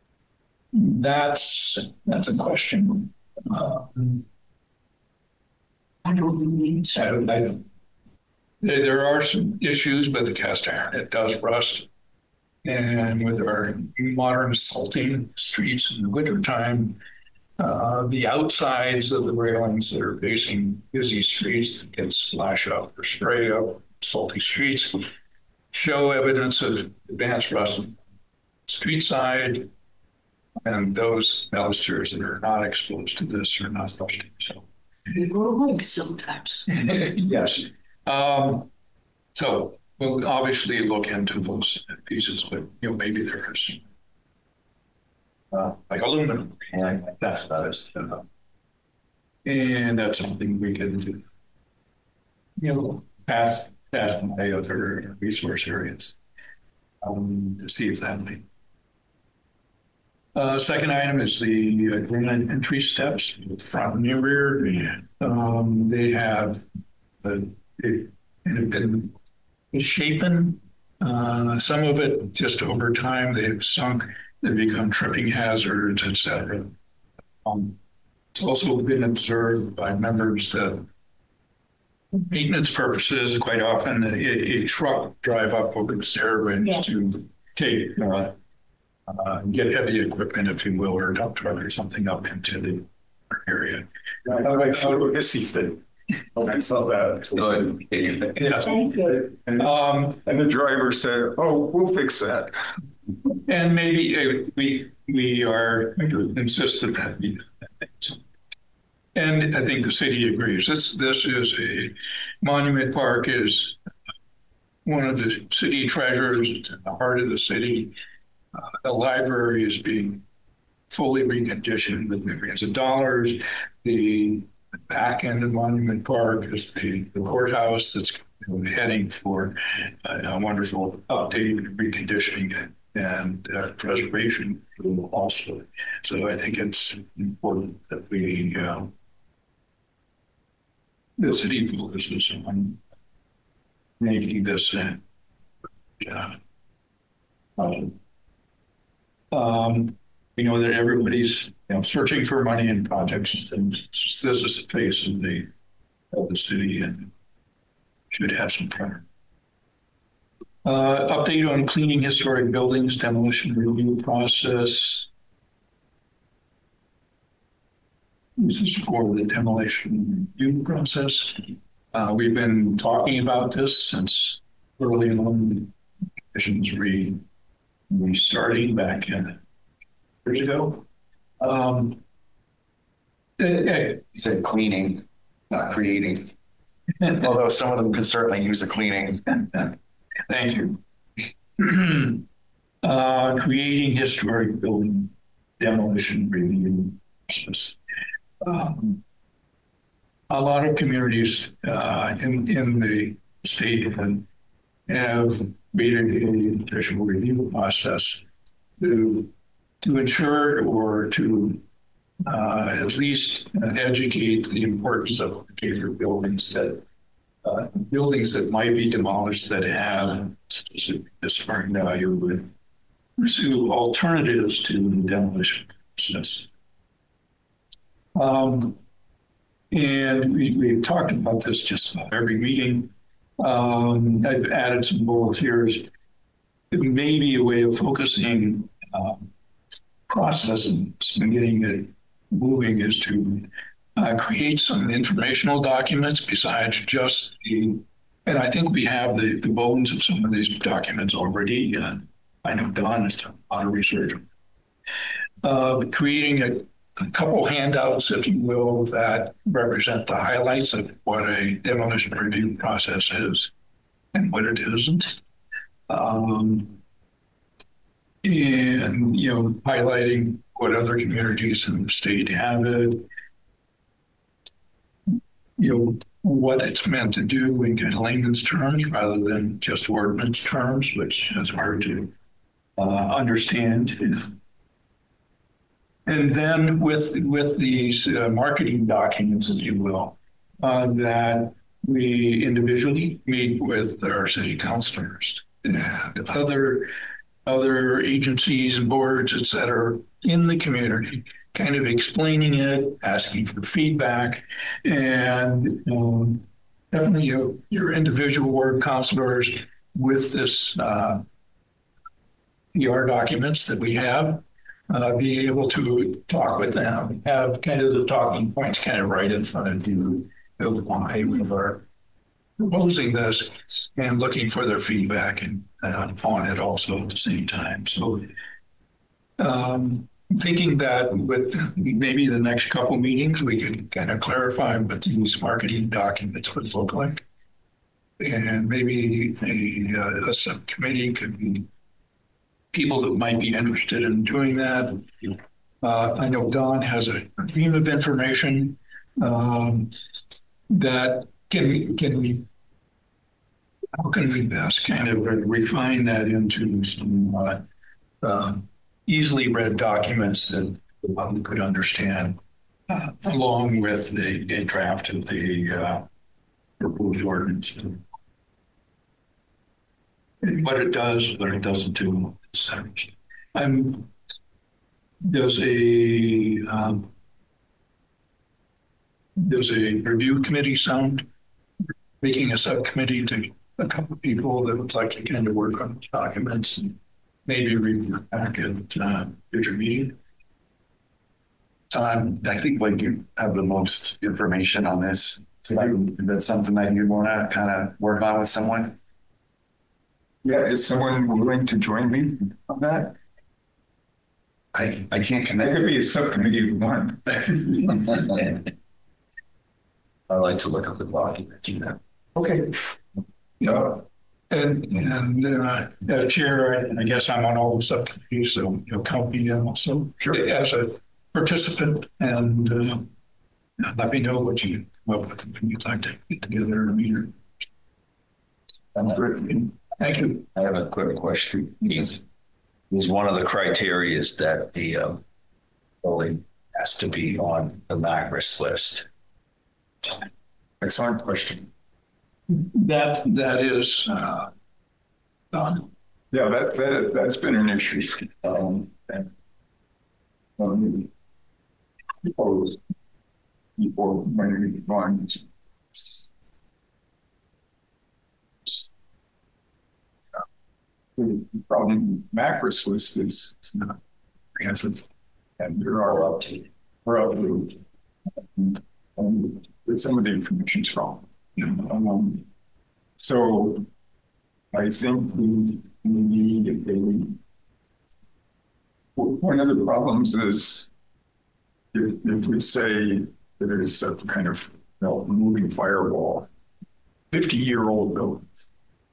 That's a question. I don't mean so. There are some issues with the cast iron. It does rust. And with our modern salting streets in the wintertime, the outsides of the railings that are facing busy streets that get splash up or spray up, salty streets, show evidence of advanced rust on the street side. And those balusters that are not exposed to this are not rusting. So They grow legs sometimes. yes. So we'll obviously look into those pieces, but maybe there are some like aluminum, like that. And that's something we can do. Pass by other resource areas to see if that may. Second item is the granite entry steps with the front and the rear. They have been misshapen. Some of it just over time they've sunk, they become tripping hazards, etc. It's also been observed by members that maintenance purposes, quite often a truck drive up over the stairways to take get heavy equipment, if you will, or a dump truck or something up into the area. I like sort of a missy thing. I saw that. Yeah. And the driver said, "Oh, we'll fix that." And maybe we are insistent that And I think the city agrees. This is a Monument Park is one of the city treasures, the heart of the city. The library is being fully reconditioned with millions of dollars. The back end of Monument Park is the courthouse that's heading for a wonderful update, reconditioning, and preservation also. So I think it's important that the city focuses on making this we know that everybody's searching for money in projects, and this is the face of the city and should have some priority. Update on cleaning historic buildings, demolition review process. This is for the demolition review process. We've been talking about this since early on. Commissions restarting back in years ago. You said cleaning, not creating. Although some of them could certainly use a cleaning. Thank you. Creating historic building demolition review process. A lot of communities in the state have created an official review process to ensure or to at least educate the importance of particular buildings that might be demolished that have specific historic value would pursue alternatives to the demolition process. And we've talked about this just about every meeting. I've added some bullets here. It may be a way of focusing process and getting it moving is to create some informational documents besides just and I think we have the bones of some of these documents already. I know Don has done a lot of research. Creating a couple handouts, if you will, that represent the highlights of what a demolition review process is and what it isn't. And, highlighting what other communities in the state have it, what it's meant to do in kind of layman's terms rather than just ordinance terms, which is hard to understand. And then with these marketing documents, if you will, that we individually meet with our city councilors and other agencies and boards, et cetera, in the community, kind of explaining it, asking for feedback, and definitely your individual ward councilors with this PR documents that we have, be able to talk with them, have kind of the talking points kind of right in front of you of why we are proposing this and looking for their feedback and on it also at the same time. So thinking that with maybe the next couple meetings, we could kind of clarify what these marketing documents would look like. And maybe a subcommittee could be people that might be interested in doing that. I know Don has a theme of information that how can we best kind of refine that into some easily read documents that the public could understand, along with a draft of the proposed ordinance. And what it does, what it doesn't do, etc. There's a review committee sound, making a subcommittee to a couple of people that would like to kind of work on documents and maybe report back at future meeting. I think like you have the most information on this. So that's something that you want to kind of work on with someone. Yeah, is someone willing to join me on that? I can't That connect. could be a subcommittee of one. I like to look at the document, you know. Okay. Yeah. And as chair, I guess I'm on all the subcommittees, so you'll count me in also as a participant, and let me know what you come up with when you'd like to get together and meet her. Sounds good. Thank you. I have a quick question. Is one of the criteria is that the building has to be on the MACRIS list? Excellent question. That is done. Yeah, that's been an issue. And, proposed before when we find the problem MACRIS list is it's not comprehensive, and there are Or up to you? we're up to some of the information's wrong. So I think we need one of the problems is if we say there's a kind of moving firewall, 50-year-old buildings,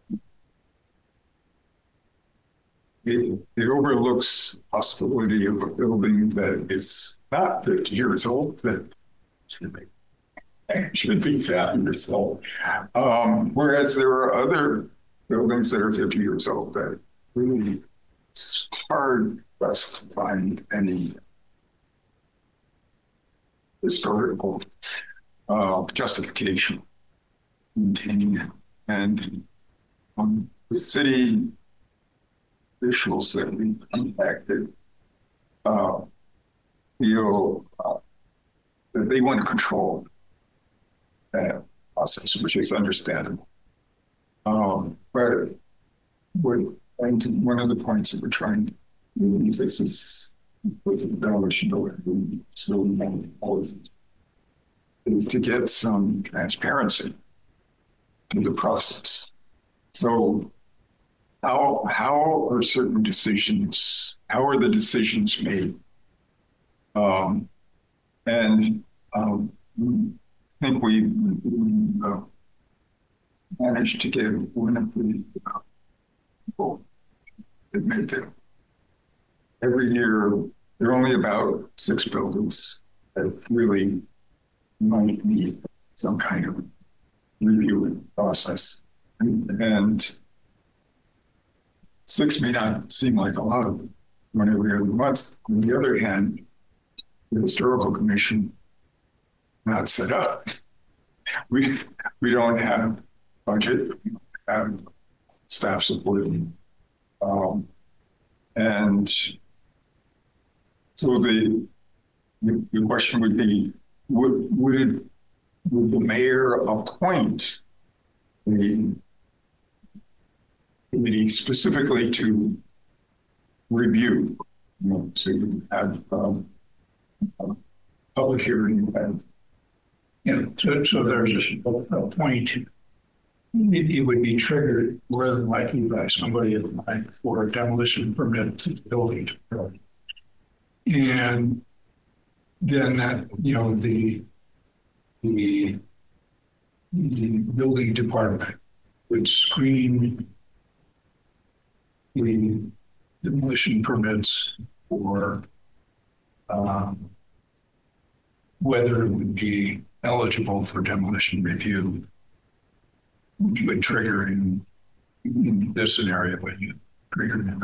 it overlooks the possibility of a building that is not 50 years old that should be 5 years old. Whereas there are other buildings that are 50 years old that really it's hard for us to find any historical justification maintaining it. And the city officials that we contacted feel that they want to control that process, which is understandable. But one of the points that we're trying to do is this is with the demolition is to get some transparency to the process. So how are certain decisions, how are the decisions made? I think we managed to get one of the people admit that every year there are only about 6 buildings that really might need some kind of review process. And 6 may not seem like a lot when every other month. On the other hand, the historical commission not set up. We don't have budget, we don't have staff support, and so the question would be: would the mayor appoint the committee specifically to review, to have public hearing and So there's a point. It would be triggered more than likely by somebody applying for a demolition permit to the building. And then that, the building department would screen the demolition permits for whether it would be eligible for demolition review, which would trigger in this scenario when you trigger an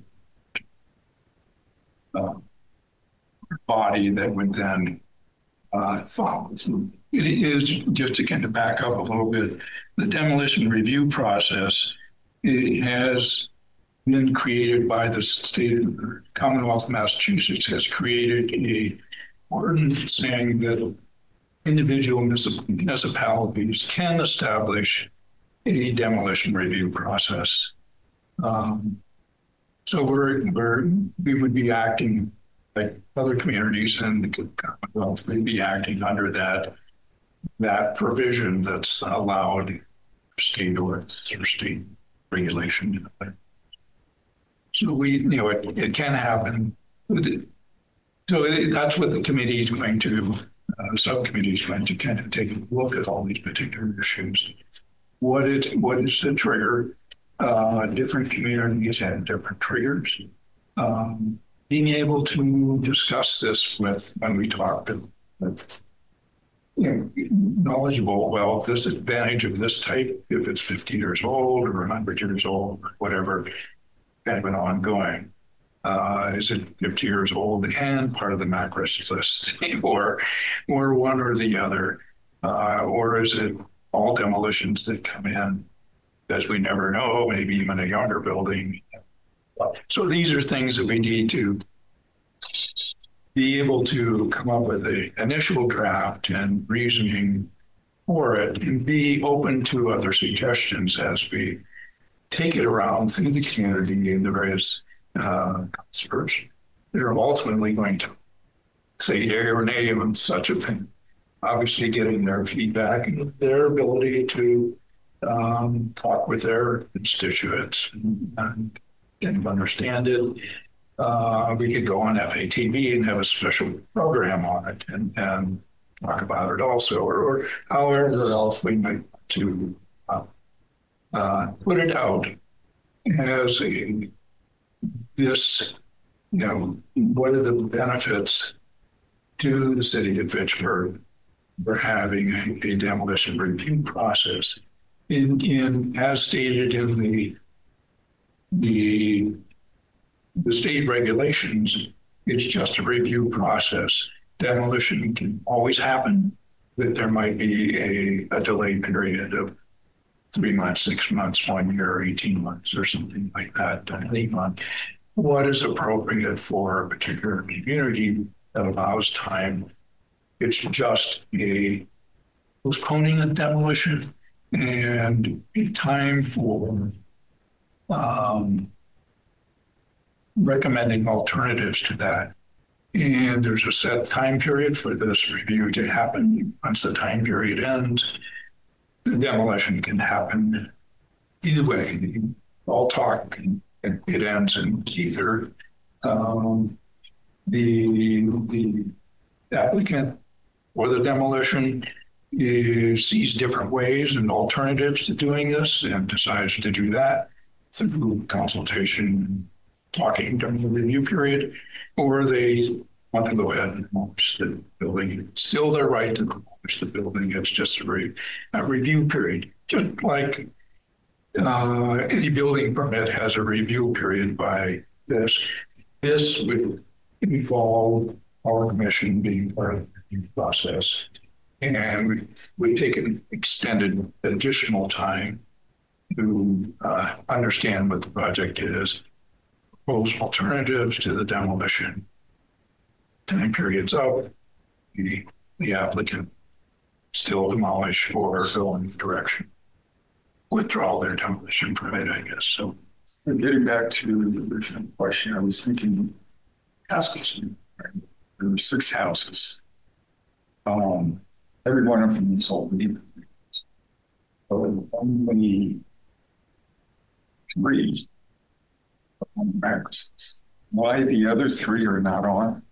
body that would then follow through. It is, just to kind of back up a little bit, the demolition review process, it has been created by the state of the Commonwealth of Massachusetts, has created a ordinance saying that individual municipalities can establish a demolition review process. So we would be acting like other communities, and the Commonwealth would be acting under that provision that's allowed state or state regulation. So it can happen. So that's what the committee is going to, subcommittee is going to kind of take a look at all these particular issues. What is the trigger? Different communities have different triggers. Being able to discuss this when we talk with knowledgeable, well, this advantage of this type, if it's 50 years old or 100 years old, or whatever, kind of an ongoing. Is it 50 years old and part of the MACRIS list, or one or the other, or is it all demolitions that come in, as we never know, maybe even a younger building. So these are things that we need to be able to come up with an initial draft and reasoning for it, and be open to other suggestions as we take it around through the community and the various experts that are ultimately going to say yea or nay on such a thing. Obviously, getting their feedback and their ability to talk with their constituents and kind of understand it. We could go on FATV and have a special program on it and talk about it also, or however else we might to put it out as this, what are the benefits to the city of Fitchburg for having a demolition review process in as stated in the state regulations. It's just a review process. Demolition can always happen, but there might be a delayed period of 3 months, 6 months, 1 year, 18 months, or something like that, depending on what is appropriate for a particular community that allows time. It's just a postponing a demolition and a time for recommending alternatives to that. And there's a set time period for this review to happen. Once the time period ends, the demolition can happen either way. All talk, and it ends in either the applicant or the demolition sees different ways and alternatives to doing this and decides to do that through consultation, talking during the review period, or they want to go ahead and demolish the building. It's still their right to demolish the building. It's just a review period. Just like any building permit has a review period by this. This would involve our commission being part of the review process. And we take an extended additional time to understand what the project is, propose alternatives to the demolition. Time period's up, the applicant still demolish or go in the direction, withdraw their demolition permit, I guess. So Getting back to the original question, I was thinking, Askelson, there were 6 houses. Every one of them is already only 3 on Macris. Why the other 3 are not on?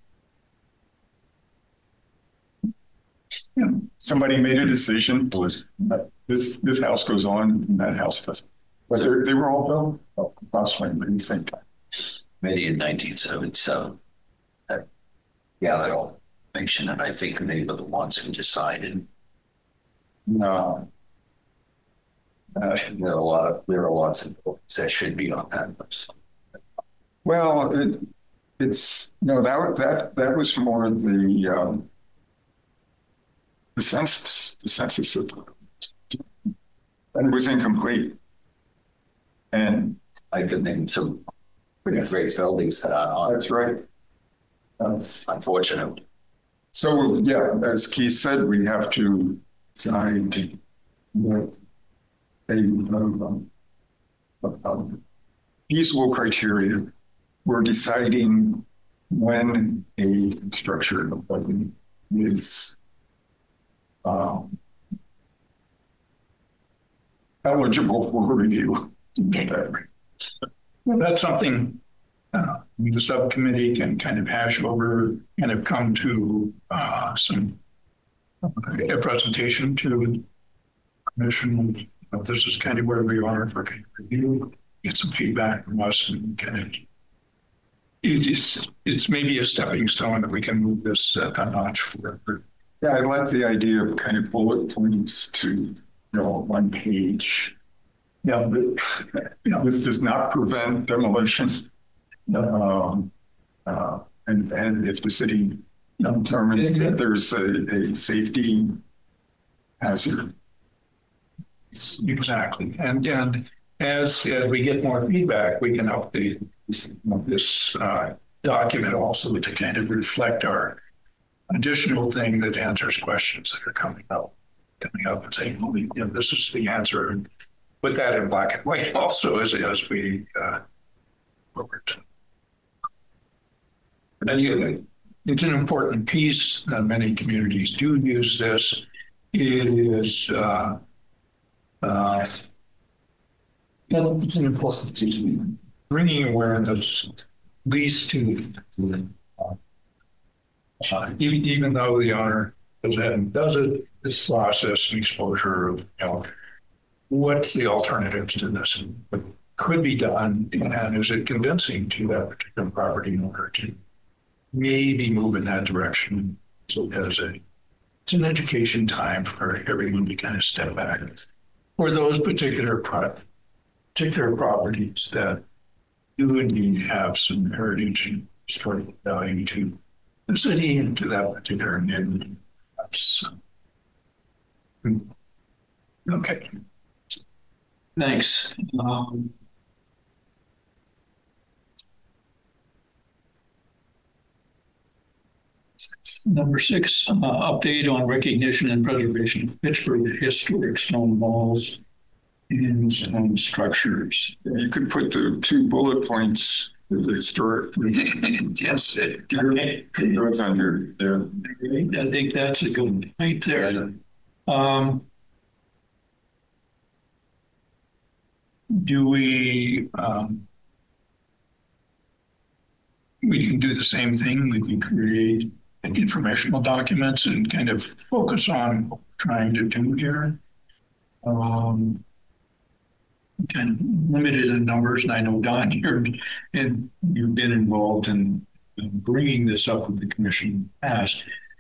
Somebody made a decision. This house goes on, and that house doesn't. But they were all built approximately at the same time. Maybe in 1977. Yeah, that all information, and I think they were the ones who decided. No. There are lots of books that should be on that list. Well, it's no, that was more the census. The census of and it was incomplete. And I could name some pretty great buildings that are on. that's right. Unfortunate. So yeah, as Keith said, we have to decide what a feasible criteria. We're deciding when a structure building is eligible for review. well, that's something the subcommittee can kind of hash over, kind of come to a presentation to the commission. This is kind of where we are for kind of review, get some feedback from us, and kind of it's maybe a stepping stone that we can move this a notch forward. Yeah, I like the idea of kind of bullet points to, 1 page. Yeah, but This does not prevent demolition. And if the city determines that there's a safety hazard. exactly. And as we get more feedback, we can update this document also to kind of reflect our additional thing that answers questions that are coming up and saying, well, this is the answer. And put that in black and white also as we work. And it's an important piece that many communities do use this. It is it's an important piece, bringing awareness, at least to even though the owner does it, this process and exposure of, what's the alternatives to this? What could be done, and is it convincing to that particular property owner to maybe move in that direction? So it's an education time for everyone to kind of step back for those particular properties that do indeed have some heritage and historical value to the city and to that particular neighborhood. Okay. Thanks. Number 6, update on recognition and preservation of Pittsburgh historic stone walls and stone structures. You could put the 2 bullet points to the historic. Yes. Those under there. I think that's a good point there. Do we can do the same thing. We can create informational documents and kind of focus on what we're trying to do here. Kind of limited in numbers, and I know Don, you've been involved in bringing this up with the commission in the past.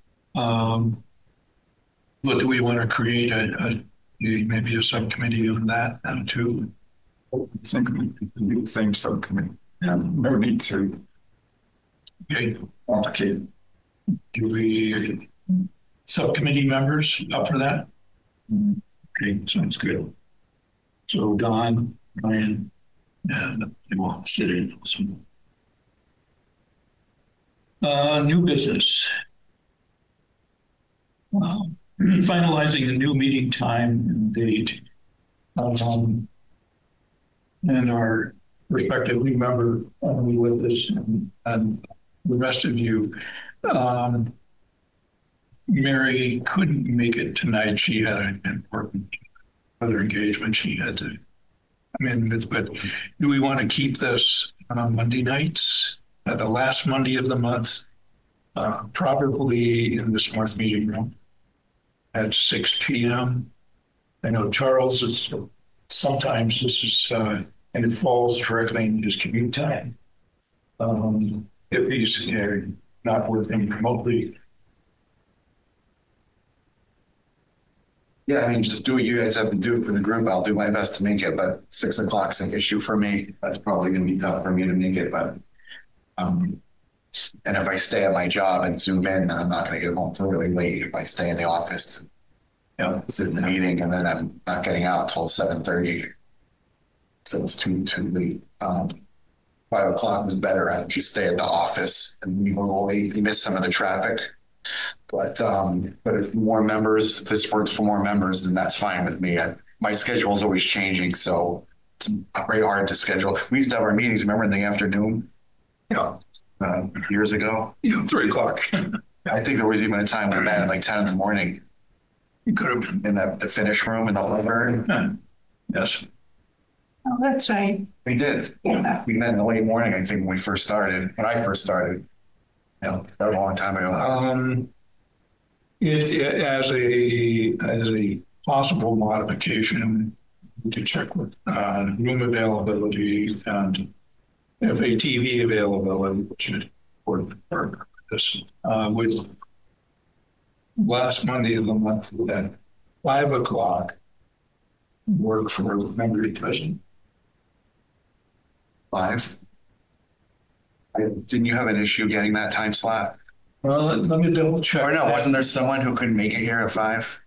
But do we want to create maybe a subcommittee on that too? I think we can do the same subcommittee. No need to complicate. Do we subcommittee members up for that? Okay, sounds good. So Don, Ryan, and we'll sit in. New business. Finalizing the new meeting time and date. And our respective new member with us and the rest of you. Mary couldn't make it tonight. She had an important other engagement she had to come in with. But do we want to keep this on Monday nights, the last Monday of the month, probably in the Smart meeting room at 6 p.m.? I know Charles is sometimes this is and it falls directly in his commute time. If he's not working remotely. Yeah, I mean, just do what you guys have to do for the group. I'll do my best to make it, but 6 o'clock's an issue for me. That's probably going to be tough for me to make it, but and if I stay at my job and zoom in, I'm not going to get home till really late. If I stay in the office to sit in the meeting, and then I'm not getting out till 7:30. So it's too late. 5 o'clock was better. I'd just stay at the office and we will miss some of the traffic. But if more members, if this works for more members, then that's fine with me. My schedule is always changing, so it's very hard to schedule. We used to have our meetings, remember, in the afternoon? Yeah. Years ago. 3 o'clock. I think there was even a time we met at like 10 in the morning. You could have been. In the finish room in the library. Yes. Oh, that's right. We did. Yeah. We met in the late morning, I think, when we first started, when I first started. That was a long time ago. As a possible modification, to check with room availability and FATV availability, which is important for this. With last Monday of the month at 5:00 work for memory present. 5. Didn't you have an issue getting that time slot? Well, let me double check. Or no, wasn't there someone who couldn't make it here at 5?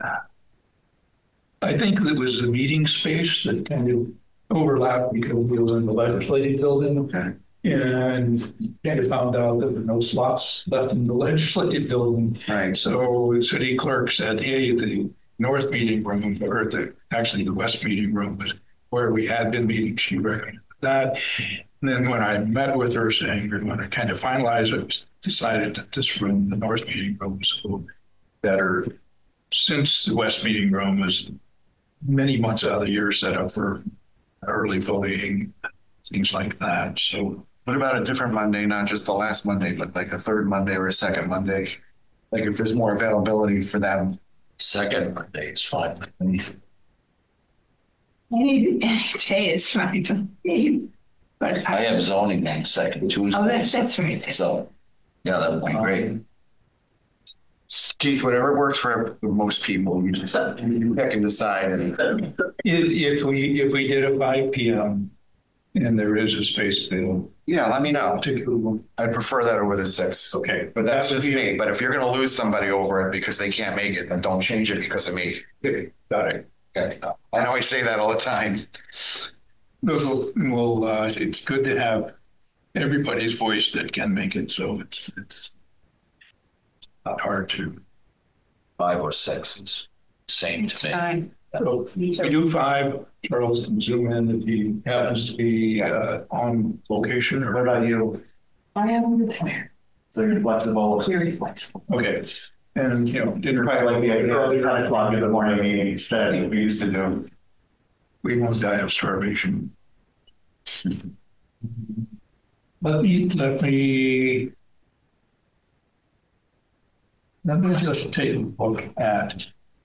I think it was the meeting space that kind of overlapped because we were in the legislative building. Okay. And kind of found out that there were no slots left in the legislative building. Right. So the city clerk said, hey, the north meeting room, or actually the west meeting room, was where we had been meeting. She recommended that. And then when I met with her saying we're going to kind of finalize it, decided that this room, the north meeting room, was a little better, since the west meeting room was many months out of the year set up for early voting, things like that. So What about a different Monday, not just the last Monday, but like a third Monday or a second Monday? Like if there's more availability for them. Second Monday is fine with me. Any day is fine for me. But I have zoning on second Tuesday. Oh, that's right. So, yeah, that would be great. Keith, whatever works for most people, you just you pick and decide. And if we did a 5 p.m. and there is a space available, yeah, let me know. particular one. I'd prefer that over the 6. Okay, But that's That would just be- me. But if you're going to lose somebody over it because they can't make it, then don't change it because of me. Got it. Okay. I know I say that all the time. Well, it's good to have everybody's voice that can make it. So it's not hard to. 5 or 6 is same to me. fine. So we do 5. Charles can zoom in if he happens to be on location. Or What about you? I am retired, So you're flexible. very flexible. okay, and dinner. Probably like the idea of 10 o'clock in the morning meeting instead of we used to do. We won't die of starvation. Let me just take a look at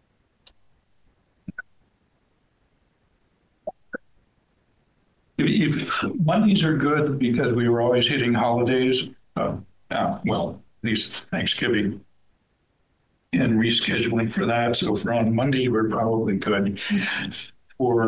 if Mondays are good because we were always hitting holidays, well, at least Thanksgiving and rescheduling for that. So for on Monday, we're probably good. For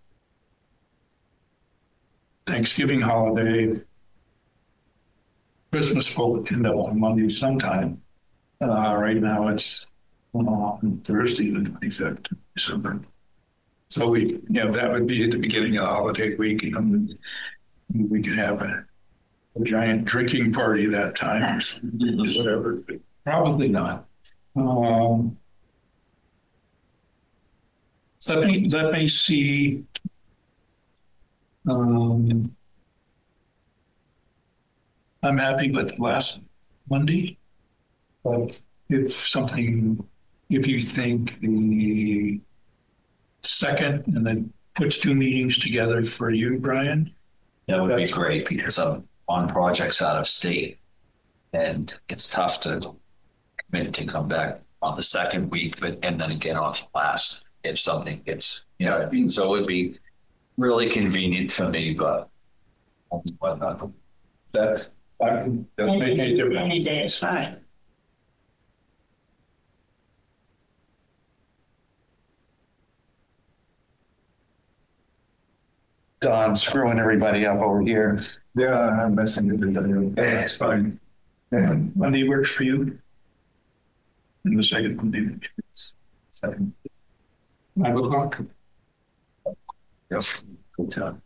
Thanksgiving holiday, Christmas will end up on Monday sometime. Right now it's Thursday, the 25th of December. So that would be at the beginning of the holiday week. We could have a giant drinking party that time, whatever. But probably not. Let me see. I'm happy with last Monday, but if you think the second and then puts 2 meetings together for you, Brian. That would be That's great because I'm on projects out of state and it's tough to commit to come back on the second week, and then again on the last if something gets, you know what I mean? So it would be really convenient for me, but whatnot. That doesn't make any difference. Any day is fine. Don screwing everybody up over here. Yeah, I'm messing with it. That's fine. And Monday works for you? And the second Monday works. 5 o'clock? Yep. Good time.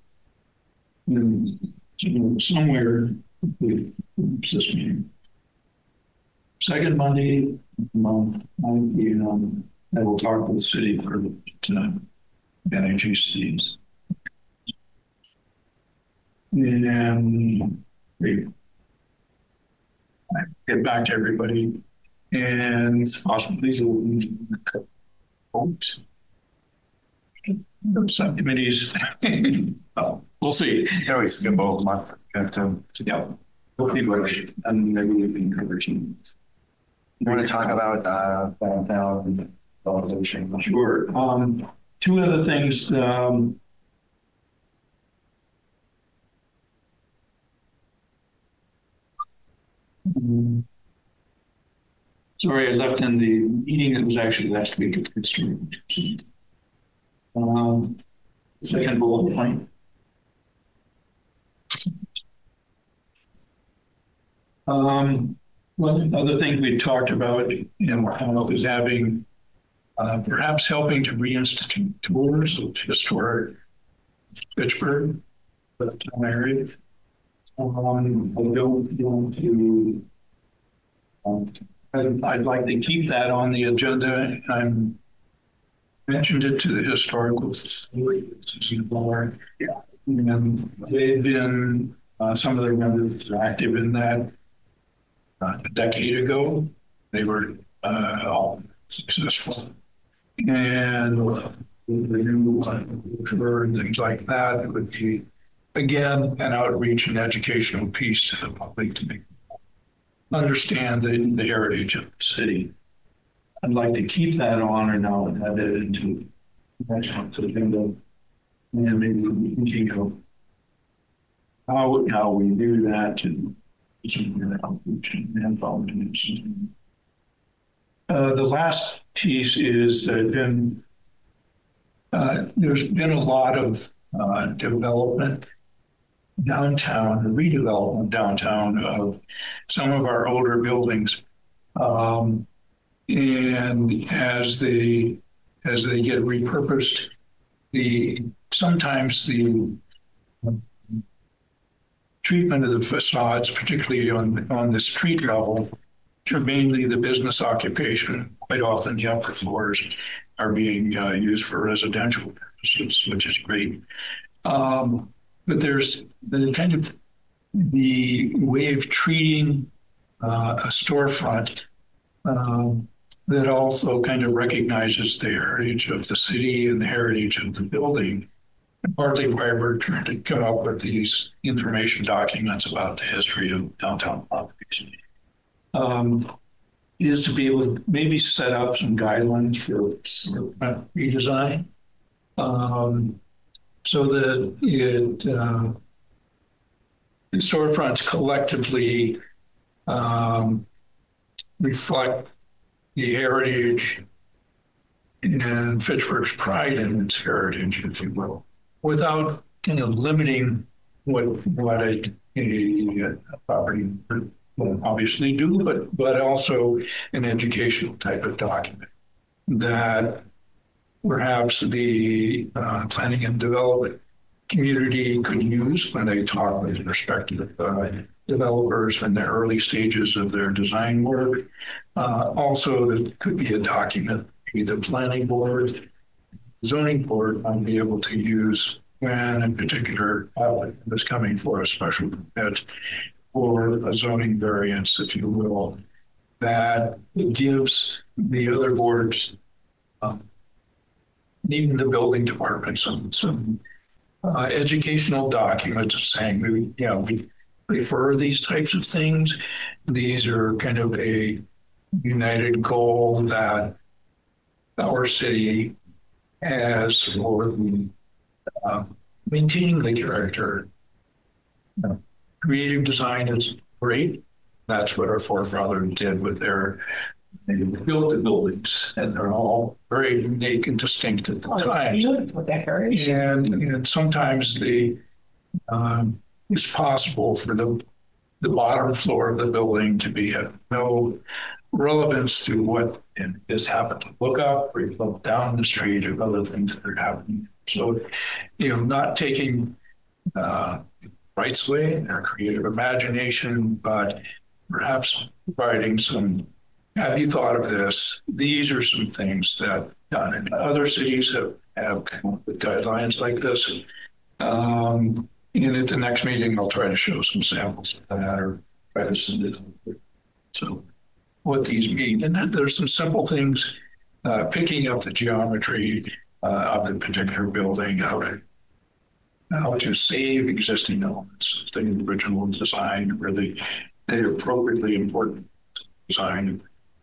Somewhere it's this meeting. Second Monday of the month, I will talk with the city for tonight. NHECs. And we get back to everybody and possibly vote subcommittees. We'll see. Yeah, we skip a month. Yeah. We'll see what, and maybe we can cover some. You want to talk about downtown elevation? Sure. Two other things. Sorry, I left in the meeting that was actually last week of history. Second bullet point. One other thing we talked about, how it was having, perhaps helping to reinstitute tours of historic Fitchburg, but area. I'd like to keep that on the agenda. I mentioned it to the historical society, and they've been, some of their members are active in that. A decade ago, they were all successful. And the new and things like that, it would be, again, an outreach and educational piece to the public to make understand the heritage of the city. I'd like to keep that on or now and add it into the agenda. And maybe we can think of how we do that and outreach and volunteers. The last piece is there's been a lot of development downtown, redevelopment downtown of some of our older buildings. And as they get repurposed, sometimes the treatment of the facades, particularly on the street level, which are mainly the business occupation, quite often the upper floors are being used for residential purposes, which is great. But there's the kind of the way of treating a storefront that also kind of recognizes the heritage of the city and the heritage of the building. Partly why we're trying to come up with these information documents about the history of downtown properties. Is to be able to maybe set up some guidelines for redesign. So that the storefronts collectively reflect the heritage and Fitchburg's pride in its heritage, if you will, without kind of limiting what a property will obviously do, but also an educational type of document that perhaps the planning and development community could use when they talk with respective developers in the early stages of their design work. Also, it could be a document maybe the planning board, zoning board might be able to use when a particular applicant is coming for a special permit or a zoning variance, if you will, that it gives the other boards, even the building department, some educational documents saying, we prefer these types of things. These are kind of a united goal that our city has for the maintaining the character. Creative design is great. That's what our forefathers did with they built the buildings, and they're all very unique and distinct at the time. And sometimes it's possible for the bottom floor of the building to be of no relevance to what is happening. Look up or you look down the street or other things that are happening. So, not taking rights away in their creative imagination, but perhaps providing some, have you thought of this? These are some things that done in other cities have come up with guidelines like this. And at the next meeting, I'll try to show some samples of that or try to send it. So what these mean. And then there's some simple things, picking up the geometry of the particular building, how to save existing elements, the original design, really the appropriately important design.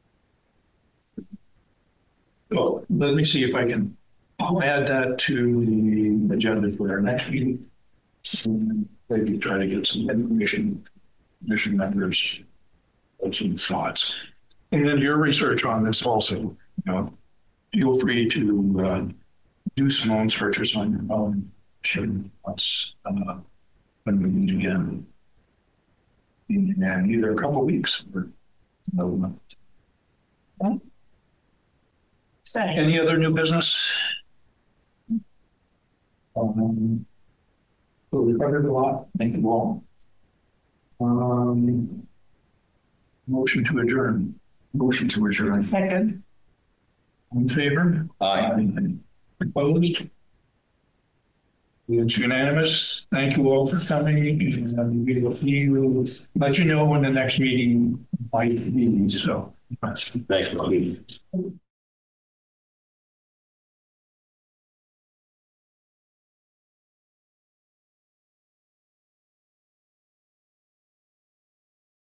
Oh, let me see if I'll add that to the agenda for our next meeting. Maybe try to get some mission members and some thoughts. And then your research on this also, feel free to do some own searches on your own. Sure, once when we meet again in either a couple of weeks or another month. Sorry. Any other new business? So we covered a lot. Thank you all. Motion to adjourn. Motion to adjourn. Second. In favor? Aye. Opposed? It's unanimous. Thank you all for coming. And we will see you, let you know when the next meeting might be. So. Thanks, Bobby.